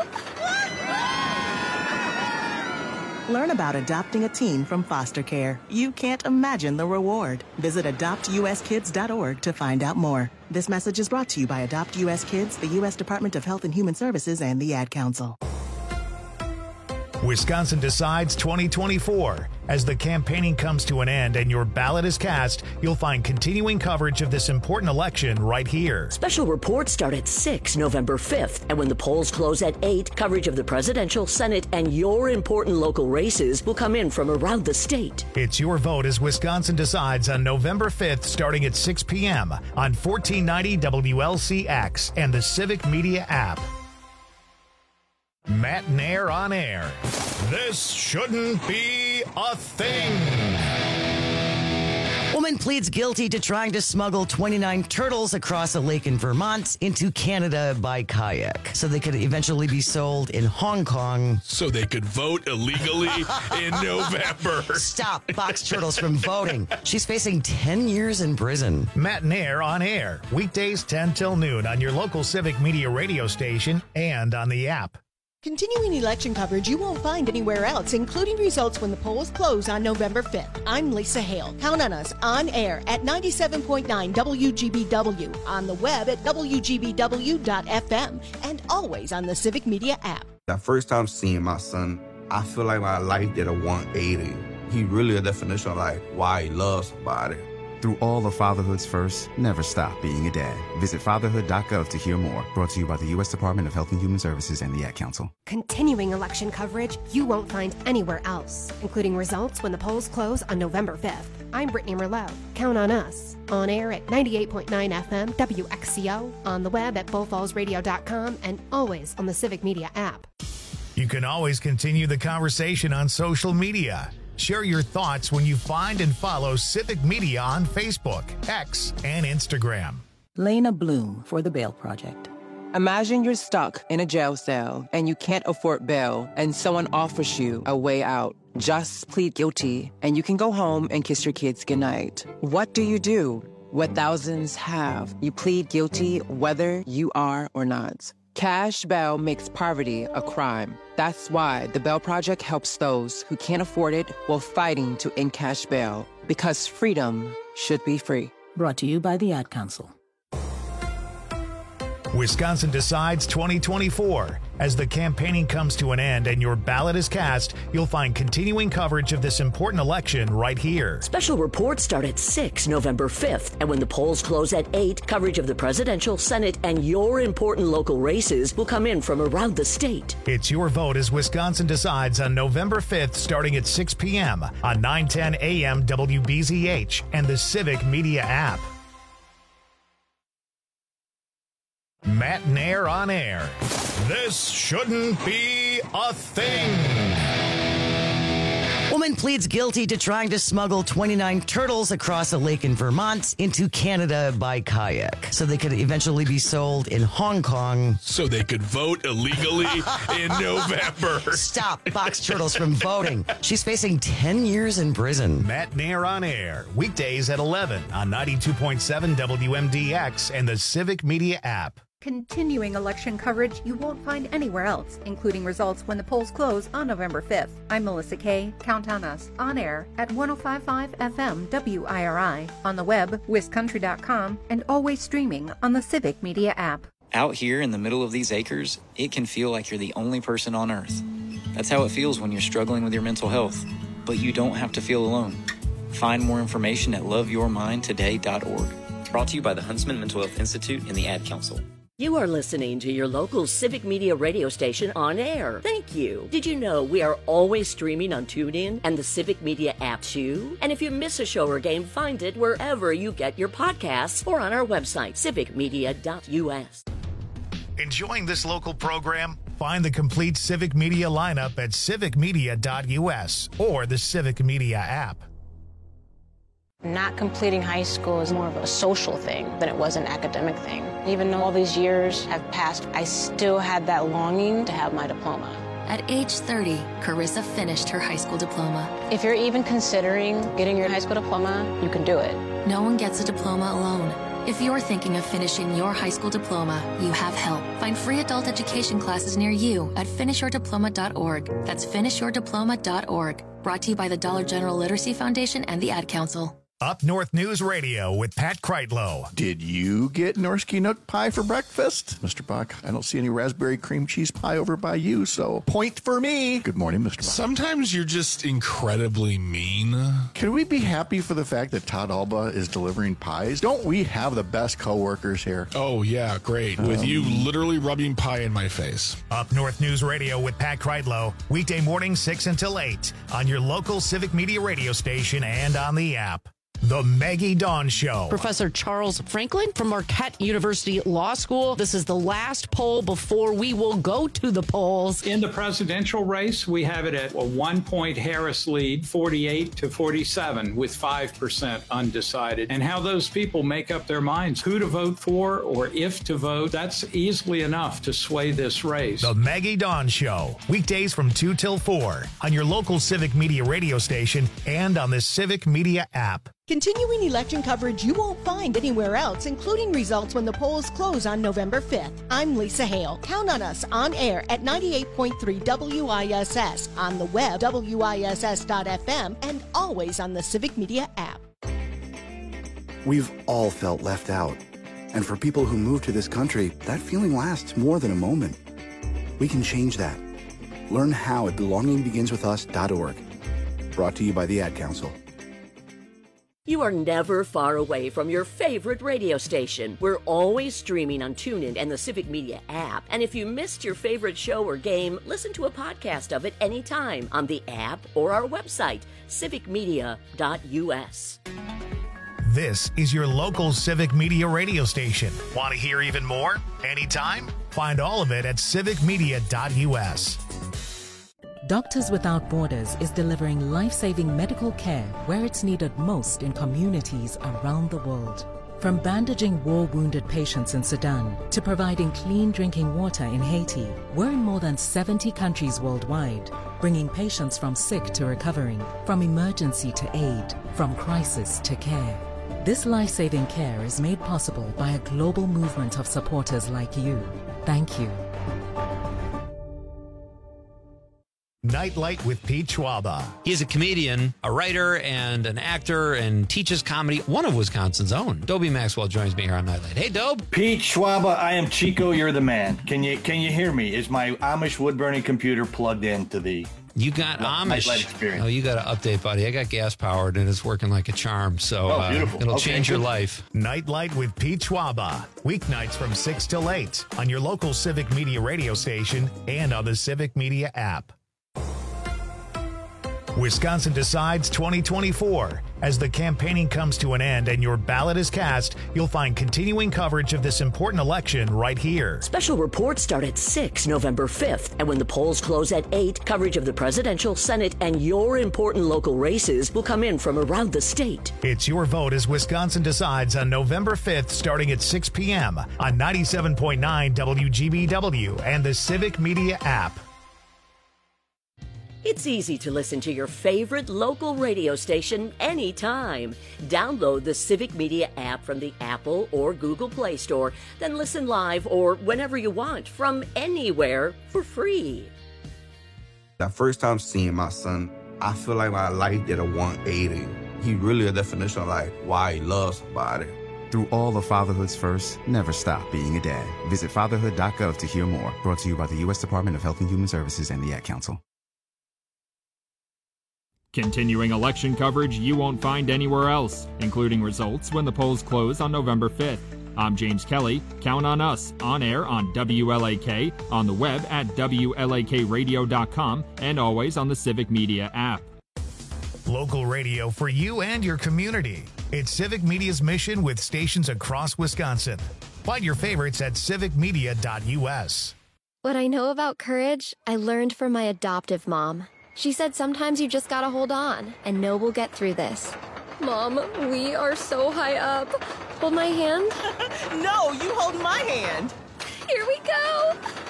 Learn about adopting a teen from foster care. You can't imagine the reward. Visit adopt U S kids dot org to find out more. This message is brought to you by Adopt U S Kids, the U S Department of Health and Human Services, and the Ad Council. Wisconsin Decides twenty twenty-four. As the campaigning comes to an end and your ballot is cast, you'll find continuing coverage of this important election right here. Special reports start at six November fifth, and when the polls close at eight, coverage of the presidential, Senate, and your important local races will come in from around the state. It's Your Vote as Wisconsin Decides on November fifth starting at six p.m. on fourteen ninety W L C X and the Civic Media app. Matt Nair on air. This shouldn't be a thing. Woman pleads guilty to trying to smuggle twenty-nine turtles across a lake in Vermont into Canada by kayak so they could eventually be sold in Hong Kong. So they could vote illegally in November. Stop box turtles from voting. She's facing ten years in prison. Matt Nair on air. Weekdays ten till noon on your local Civic Media radio station and on the app. Continuing election coverage you won't find anywhere else, including results when the polls close on November fifth. I'm Lisa Hale. Count on us on air at ninety-seven point nine W G B W, on the web at W G B W dot F M, and always on the Civic Media app. That first time seeing my son, I feel like my life did a one eighty. He really a definition of like why he loves somebody. Through all of fatherhood's first, never stop being a dad. Visit fatherhood dot gov to hear more. Brought to you by the U S Department of Health and Human Services and the Ad Council. Continuing election coverage you won't find anywhere else, including results when the polls close on November fifth. I'm Brittany Merlot. Count on us. On air at ninety-eight point nine F M W X C O, on the web at bull falls radio dot com, and always on the Civic Media app. You can always continue the conversation on social media. Share your thoughts when you find and follow Civic Media on Facebook, X, and Instagram. Lena Bloom for the Bail Project. Imagine you're stuck in a jail cell and you can't afford bail, and someone offers you a way out. Just plead guilty and you can go home and kiss your kids goodnight. What do you do? What thousands have. You plead guilty whether you are or not. Cash bail makes poverty a crime. That's why the Bail Project helps those who can't afford it while fighting to end cash bail. Because freedom should be free. Brought to you by the Ad Council. Wisconsin Decides twenty twenty-four. As the campaigning comes to an end and your ballot is cast, you'll find continuing coverage of this important election right here. Special reports start at six November fifth, and when the polls close at eight, coverage of the presidential, Senate, and your important local races will come in from around the state. It's your vote as Wisconsin Decides on November fifth, starting at six p.m. on nine ten A M W B Z H and the Civic Media app. Matt Nair on air. This shouldn't be a thing. Woman pleads guilty to trying to smuggle twenty-nine turtles across a lake in Vermont into Canada by kayak so they could eventually be sold in Hong Kong. So they could vote illegally in November. Stop box turtles from voting. She's facing ten years in prison. Matt Nair on air. Weekdays at eleven on ninety-two point seven W M D X and the Civic Media app. Continuing election coverage you won't find anywhere else, including results when the polls close on November fifth. I'm Melissa Kay. Count on us. On air at one oh five point five F M W I R I, on the web, wis country dot com, and always streaming on the Civic Media app. Out here in the middle of these acres, it can feel like you're the only person on earth. That's how it feels when you're struggling with your mental health. But you don't have to feel alone. Find more information at love your mind today dot org. Brought to you by the Huntsman Mental Health Institute and the Ad Council. You are listening to your local Civic Media radio station on air. Thank you. Did you know we are always streaming on TuneIn and the Civic Media app too? And if you miss a show or game, find it wherever you get your podcasts or on our website, civic media dot U S. Enjoying this local program? Find the complete Civic Media lineup at civic media dot U S or the Civic Media app. Not completing high school is more of a social thing than it was an academic thing. Even though all these years have passed, I still had that longing to have my diploma. At age thirty, Carissa finished her high school diploma. If you're even considering getting your high school diploma, you can do it. No one gets a diploma alone. If you're thinking of finishing your high school diploma, you have help. Find free adult education classes near you at finish your diploma dot org. That's finish your diploma dot org. Brought to you by the Dollar General Literacy Foundation and the Ad Council. Up North News Radio with Pat Kreitlow. Did you get Norsky Nook pie for breakfast? Mister Buck, I don't see any raspberry cream cheese pie over by you, so point for me. Good morning, Mister Buck. Sometimes you're just incredibly mean. Can we be happy for the fact that Todd Alba is delivering pies? Don't we have the best coworkers here? Oh, yeah, great. With um, you literally rubbing pie in my face. Up North News Radio with Pat Kreitlow. Weekday morning, six until eight on your local Civic Media radio station and on the app. The Maggie Dawn Show. Professor Charles Franklin from Marquette University Law School. This is the last poll before we will go to the polls. In the presidential race, we have it at a one-point Harris lead, forty-eight to forty-seven, with five percent undecided. And how those people make up their minds who to vote for or if to vote, that's easily enough to sway this race. The Maggie Dawn Show. Weekdays from two till four on your local Civic Media radio station and on the Civic Media app. Continuing election coverage you won't find anywhere else, including results when the polls close on November fifth. I'm Lisa Hale. Count on us on air at ninety-eight point three W I S S, on the web, W I S S dot F M, and always on the Civic Media app. We've all felt left out. And for people who move to this country, that feeling lasts more than a moment. We can change that. Learn how at belonging begins with us dot org. Brought to you by the Ad Council. You are never far away from your favorite radio station. We're always streaming on TuneIn and the Civic Media app. And if you missed your favorite show or game, listen to a podcast of it anytime on the app or our website, civic media dot u s. This is your local Civic Media radio station. Want to hear even more? Anytime? Find all of it at civic media dot u s. Doctors Without Borders is delivering life-saving medical care where it's needed most in communities around the world. From bandaging war-wounded patients in Sudan to providing clean drinking water in Haiti, we're in more than seventy countries worldwide, bringing patients from sick to recovering, from emergency to aid, from crisis to care. This life-saving care is made possible by a global movement of supporters like you. Thank you. Nightlight with Pete Schwaba. He is a comedian, a writer, and an actor, and teaches comedy. One of Wisconsin's own. Dobie Maxwell joins me here on Nightlight. Hey, Dobe. Pete Schwaba, I am Chico. You're the man. Can you can you hear me? Is my Amish wood burning computer plugged into the? You got Amish. Nightlight experience. Oh, you got to update, buddy. I got gas powered, and it's working like a charm. So oh, uh, it'll okay, change your good. life. Nightlight with Pete Schwaba. Weeknights from six till eight on your local Civic Media radio station and on the Civic Media app. Wisconsin Decides twenty twenty-four. As the campaigning comes to an end and your ballot is cast, you'll find continuing coverage of this important election right here. Special reports start at six, November fifth, and when the polls close at eight, coverage of the presidential, Senate, and your important local races will come in from around the state. It's your vote as Wisconsin Decides on November fifth, starting at six p.m. on ninety-seven point nine W G B W and the Civic Media app. It's easy to listen to your favorite local radio station anytime. Download the Civic Media app from the Apple or Google Play Store, then listen live or whenever you want from anywhere for free. That first time seeing my son, I feel like my life did a one eighty. He really a definition of like why he loves somebody. Through all of fatherhood's first, never stop being a dad. Visit fatherhood dot gov to hear more. Brought to you by the U S Department of Health and Human Services and the Ad Council. Continuing election coverage you won't find anywhere else, including results when the polls close on November fifth. I'm James Kelly. Count on us on air on W L A K, on the web at W L A K radio dot com, and always on the Civic Media app. Local radio for you and your community. It's Civic Media's mission with stations across Wisconsin. Find your favorites at civic media dot u s. What I know about courage, I learned from my adoptive mom. She said sometimes you just gotta hold on and know we'll get through this. Mom, we are so high up. Hold my hand. No, you hold my hand. Here we go.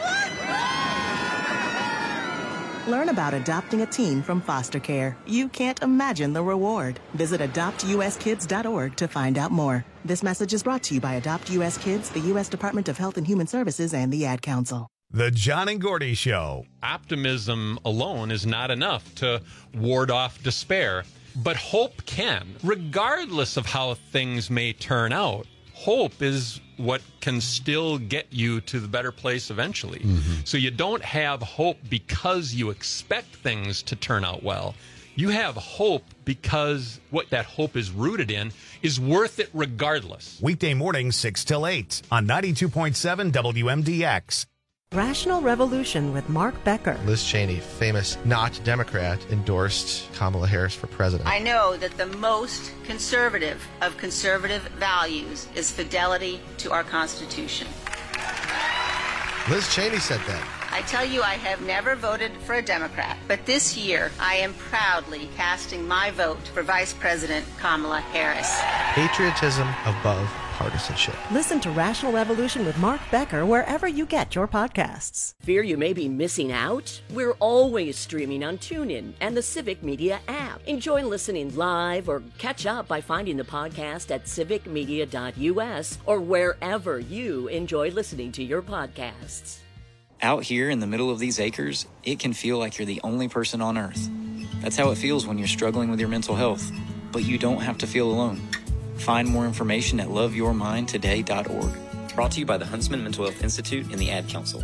Learn about adopting a teen from foster care. You can't imagine the reward. Visit adopt u s kids dot org to find out more. This message is brought to you by Adopt U S Kids, the U S Department of Health and Human Services, and the Ad Council. The John and Gordy Show. Optimism alone is not enough to ward off despair, but hope can. Regardless of how things may turn out, hope is what can still get you to the better place eventually. Mm-hmm. So you don't have hope because you expect things to turn out well. You have hope because what that hope is rooted in is worth it regardless. Weekday mornings, six till eight on ninety-two point seven W M D X. Rational Revolution with Mark Becker. Liz Cheney, famous not Democrat, endorsed Kamala Harris for president. I know that the most conservative of conservative values is fidelity to our Constitution. Liz Cheney said that. I tell you, I have never voted for a Democrat, but this year I am proudly casting my vote for Vice President Kamala Harris. Patriotism above partisanship. Listen to Rational Revolution with Mark Becker wherever you get your podcasts. Fear you may be missing out? We're always streaming on TuneIn and the Civic Media app. Enjoy listening live or catch up by finding the podcast at civic media dot u s or wherever you enjoy listening to your podcasts. Out here in the middle of these acres, it can feel like you're the only person on earth. That's how it feels when you're struggling with your mental health, but you don't have to feel alone. Find more information at love your mind today dot org. Brought to you by the Huntsman Mental Health Institute and the Ad Council.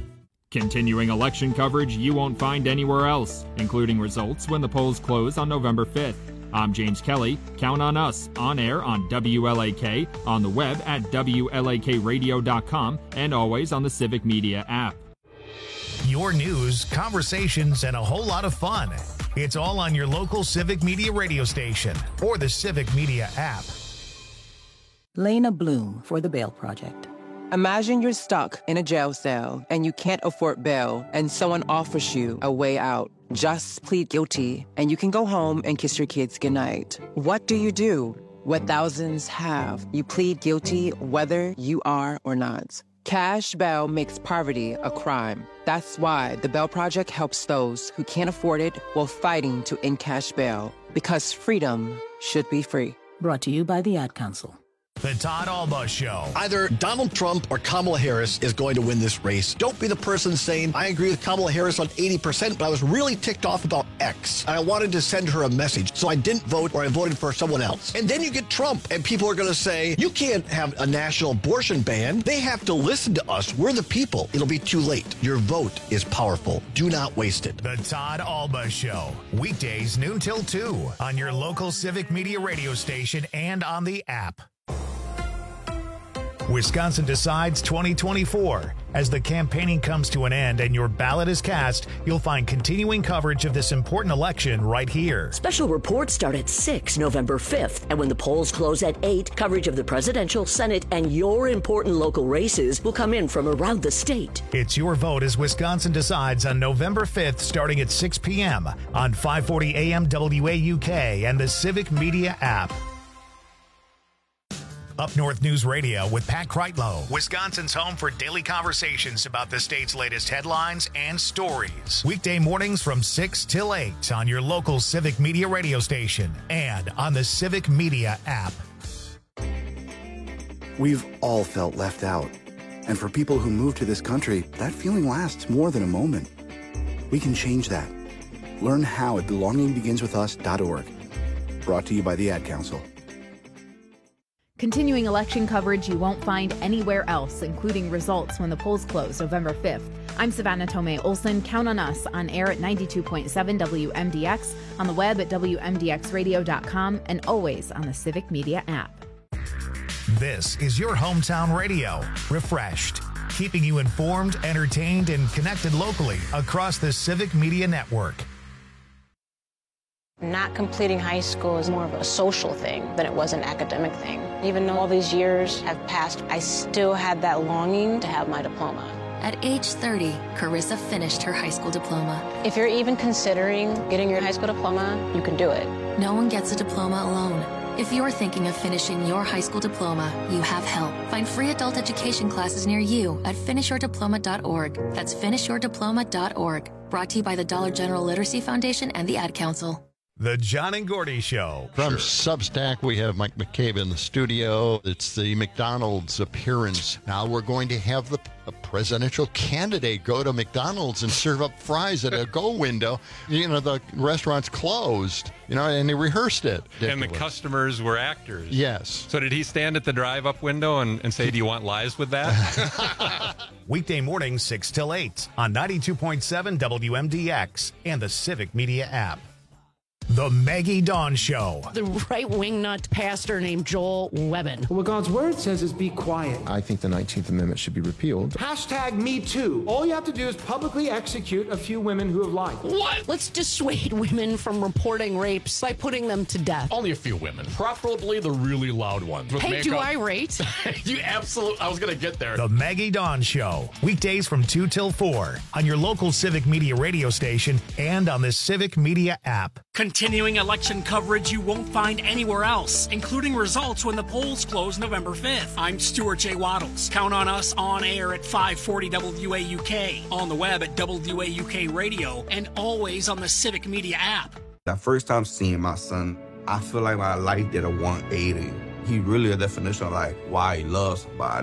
Continuing election coverage you won't find anywhere else, including results when the polls close on November fifth. I'm James Kelly. Count on us on air on W L A K, on the web at W L A K radio dot com, and always on the Civic Media app. Your news, conversations, and a whole lot of fun. It's all on your local Civic Media radio station or the Civic Media app. Lena Bloom for the Bail Project. Imagine you're stuck in a jail cell and you can't afford bail and someone offers you a way out. Just plead guilty and you can go home and kiss your kids goodnight. What do you do? What thousands have. You plead guilty whether you are or not. Cash bail makes poverty a crime. That's why the Bail Project helps those who can't afford it while fighting to end cash bail. Because freedom should be free. Brought to you by the Ad Council. The Todd Alba Show. Either Donald Trump or Kamala Harris is going to win this race. Don't be the person saying, I agree with Kamala Harris on eighty percent, but I was really ticked off about X. And I wanted to send her a message, so I didn't vote or I voted for someone else. And then you get Trump, and people are going to say, you can't have a national abortion ban. They have to listen to us. We're the people. It'll be too late. Your vote is powerful. Do not waste it. The Todd Alba Show. Weekdays noon till two on your local Civic Media radio station and on the app. Wisconsin Decides twenty twenty-four. As the campaigning comes to an end and your ballot is cast, you'll find continuing coverage of this important election right here. Special reports start at six November fifth, and when the polls close at eight, coverage of the presidential, Senate, and your important local races will come in from around the state. It's your vote as Wisconsin Decides on November fifth, starting at six p.m. on five forty A M W A U K and the Civic Media app. Up North News Radio with Pat Kreitlow, Wisconsin's home for daily conversations about the state's latest headlines and stories. Weekday mornings from six till eight on your local Civic Media radio station and on the Civic Media app. We've all felt left out. And for people who move to this country, that feeling lasts more than a moment. We can change that. Learn how at belonging begins with us dot org. Brought to you by the Ad Council. Continuing election coverage you won't find anywhere else, including results when the polls close November fifth. I'm Savannah Tomei Olson. Count on us on air at ninety-two point seven W M D X, on the web at W M D X radio dot com, and always on the Civic Media app. This is your hometown radio, refreshed, keeping you informed, entertained, and connected locally across the Civic Media network. Not completing high school is more of a social thing than it was an academic thing. Even though all these years have passed, I still had that longing to have my diploma. At age thirty, Carissa finished her high school diploma. If you're even considering getting your high school diploma, you can do it. No one gets a diploma alone. If you're thinking of finishing your high school diploma, you have help. Find free adult education classes near you at finish your diploma dot org. That's finish your diploma dot org. Brought to you by the Dollar General Literacy Foundation and the Ad Council. The John and Gordy Show. From sure. Substack, we have Mike McCabe in the studio. It's the McDonald's appearance. Now we're going to have the a presidential candidate go to McDonald's and serve up fries at a go window. You know, the restaurant's closed, you know, and they rehearsed it. Ridiculous. And the customers were actors. Yes. So did he stand at the drive-up window and, and say, do you want lies with that? Weekday mornings, six till eight on ninety-two point seven W M D X and the Civic Media app. The Maggie Dawn Show. The right-wing nut pastor named Joel Webbin. What God's word says is be quiet. I think the nineteenth Amendment should be repealed. Hashtag Me Too. All you have to do is publicly execute a few women who have lied. What? Let's dissuade women from reporting rapes by putting them to death. Only a few women, preferably the really loud ones. Hey, makeup. do I rate? You absolutely, I was going to get there. The Maggie Dawn Show. Weekdays from two till four on your local Civic Media radio station and on the Civic Media app. Continuing election coverage you won't find anywhere else, including results when the polls close November fifth. I'm Stuart J. Waddles. Count on us on air at five forty W A U K, on the web at W A U K radio, and always on the Civic Media app. That first time seeing my son, I feel like my life did a one eighty. He really a definition of like why he loves somebody.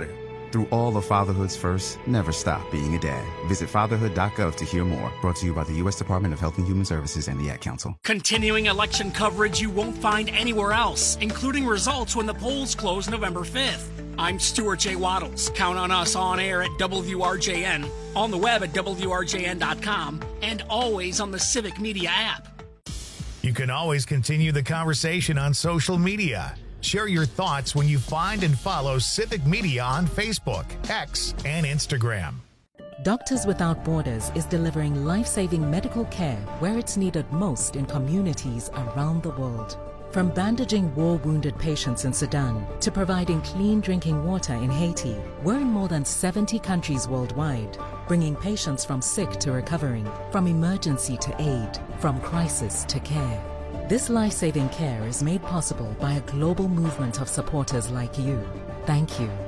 Through all of fatherhood's firsts, never stop being a dad. Visit fatherhood dot gov to hear more. Brought to you by the U S Department of Health and Human Services and the Ad Council. Continuing election coverage you won't find anywhere else, including results when the polls close November fifth. I'm Stuart J. Waddles. Count on us on air at W R J N, on the web at W R J N dot com, and always on the Civic Media app. You can always continue the conversation on social media. Share your thoughts when you find and follow Civic Media on Facebook, X, and Instagram. Doctors Without Borders is delivering life-saving medical care where it's needed most in communities around the world. From bandaging war-wounded patients in Sudan to providing clean drinking water in Haiti, we're in more than seventy countries worldwide, bringing patients from sick to recovering, from emergency to aid, from crisis to care. This life-saving care is made possible by a global movement of supporters like you. Thank you.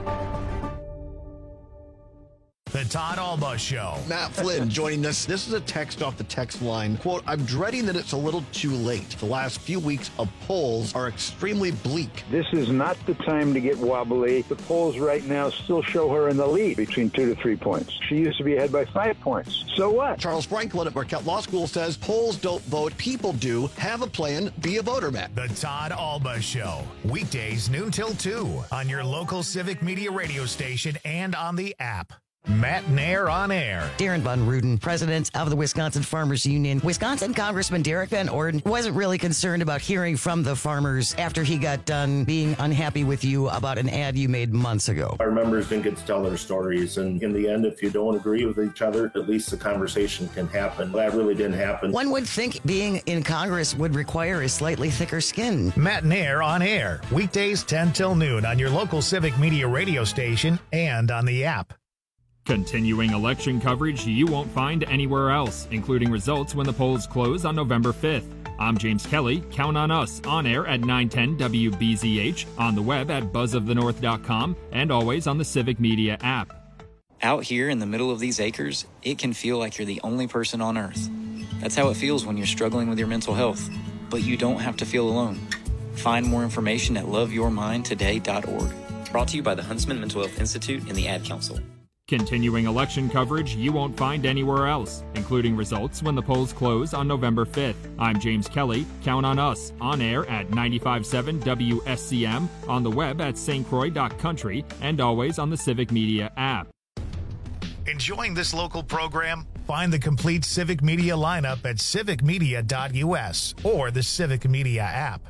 The Todd Alba Show. Matt Flynn joining us. This is a text off the text line. Quote, I'm dreading that it's a little too late. The last few weeks of polls are extremely bleak. This is not the time to get wobbly. The polls right now still show her in the lead between two to three points. She used to be ahead by five points. So what? Charles Franklin at Marquette Law School says polls don't vote, people do. Have a plan, be a voter, Matt. The Todd Alba Show. Weekdays noon till two on your local Civic Media radio station and on the app. Matt Nair on air. Darren Von Ruden, president of the Wisconsin Farmers Union. Wisconsin Congressman Derek Van Orden wasn't really concerned about hearing from the farmers after he got done being unhappy with you about an ad you made months ago. Our members didn't get to tell their stories, and in the end, if you don't agree with each other, at least the conversation can happen. That really didn't happen. One would think being in Congress would require a slightly thicker skin. Matt Nair on air. Weekdays ten till noon on your local Civic Media radio station and on the app. Continuing election coverage you won't find anywhere else, including results when the polls close on November fifth. I'm James Kelly. Count on us on air at nine ten W B Z H, on the web at buzz of the north dot com, and always on the Civic Media app. Out here in the middle of these acres, it can feel like you're the only person on earth. That's how it feels when you're struggling with your mental health. But you don't have to feel alone. Find more information at love your mind today dot org. Brought to you by the Huntsman Mental Health Institute and the Ad Council. Continuing election coverage you won't find anywhere else, including results when the polls close on November fifth. I'm James Kelly. Count on us on air at ninety-five point seven W S C M, on the web at s t croix dot country, and always on the Civic Media app. Enjoying this local program? Find the complete Civic Media lineup at civic media dot U S or the Civic Media app.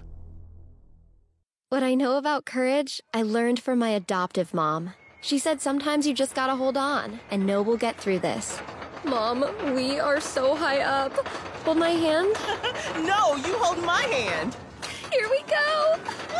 What I know about courage, I learned from my adoptive mom. She said sometimes you just gotta hold on and know we'll get through this. Mom, we are so high up. Hold my hand. No, you hold my hand. Here we go.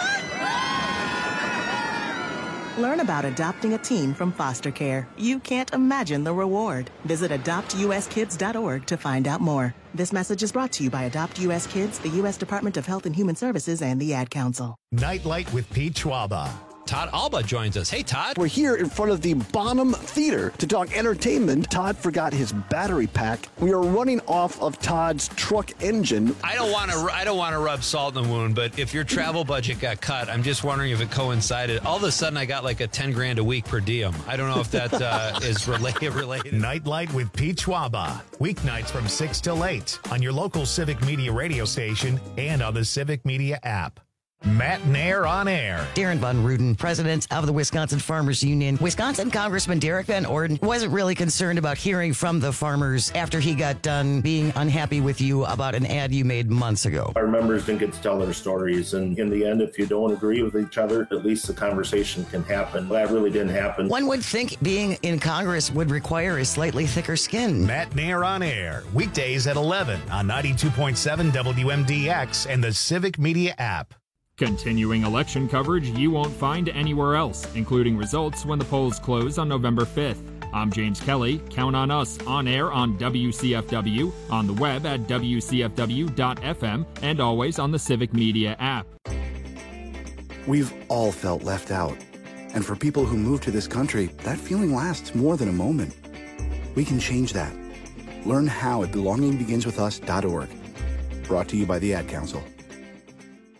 Learn about adopting a teen from foster care. You can't imagine the reward. Visit adopt u s kids dot org to find out more. This message is brought to you by Adopt U S Kids, the U S Department of Health and Human Services, and the Ad Council. Nightlight with Pete Schwaba. Todd Alba joins us. Hey, Todd. We're here in front of the Bonham Theater to talk entertainment. Todd forgot his battery pack. We are running off of Todd's truck engine. I don't want to. I don't want to rub salt in the wound, but if your travel budget got cut, I'm just wondering if it coincided. All of a sudden, I got like a ten grand a week per diem. I don't know if that uh, is related. Related. Nightlight with Pete Schwaba. Weeknights from six till eight on your local Civic Media radio station and on the Civic Media app. Matt Nair on air. Darren Von Ruden, president of the Wisconsin Farmers Union. Wisconsin Congressman Derek Van Orden wasn't really concerned about hearing from the farmers after he got done being unhappy with you about an ad you made months ago. Our members didn't get to tell their stories, and in the end, if you don't agree with each other, at least the conversation can happen. That really didn't happen. One would think being in Congress would require a slightly thicker skin. Matt Nair on air. Weekdays at eleven on ninety-two point seven W M D X and the Civic Media app. Continuing election coverage you won't find anywhere else, including results when the polls close on November fifth. I'm James Kelly. Count on us on air on W C F W, on the web at w c f w dot f m, and always on the Civic Media app. We've all felt left out. And for people who move to this country, that feeling lasts more than a moment. We can change that. Learn how at belonging begins with us dot org. Brought to you by the Ad Council.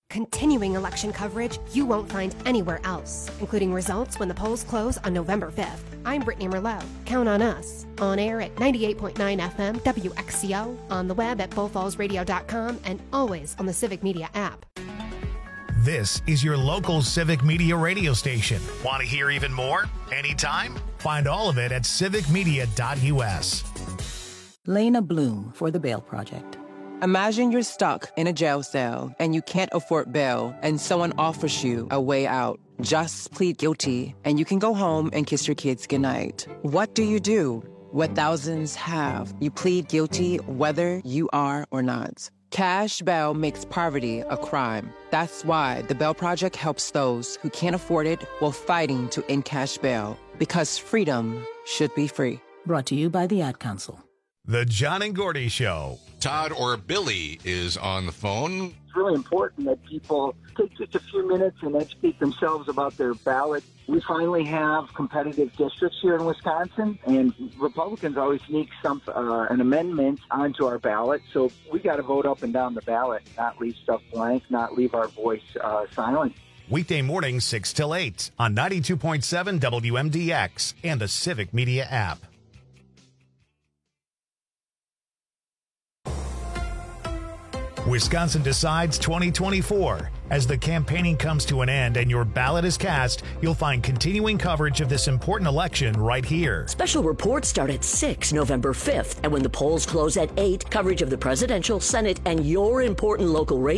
Continuing election coverage you won't find anywhere else, including results when the polls close on November fifth. I'm Brittany Merlot. Count on us. On air at ninety-eight point nine F M W X C O, on the web at bull falls radio dot com, and always on the Civic Media app. This is your local Civic Media radio station. Want to hear even more? Anytime? Find all of it at civic media dot U S. Lena Bloom for the Bail Project. Imagine you're stuck in a jail cell and you can't afford bail and someone offers you a way out. Just plead guilty and you can go home and kiss your kids goodnight. What do you do? What thousands have. You plead guilty whether you are or not. Cash bail makes poverty a crime. That's why the Bail Project helps those who can't afford it while fighting to end cash bail. Because freedom should be free. Brought to you by the Ad Council. The John and Gordy Show. Todd or Billy is on the phone. It's really important that people take just a few minutes and educate themselves about their ballot. We finally have competitive districts here in Wisconsin, and Republicans always sneak some uh, an amendment onto our ballot. So we got to vote up and down the ballot, not leave stuff blank, not leave our voice uh, silent. Weekday mornings, six till eight on ninety-two point seven W M D X and the Civic Media app. Wisconsin Decides twenty twenty-four. As the campaigning comes to an end and your ballot is cast, you'll find continuing coverage of this important election right here. Special reports start at six November fifth, and when the polls close at eight, coverage of the presidential, Senate, and your important local race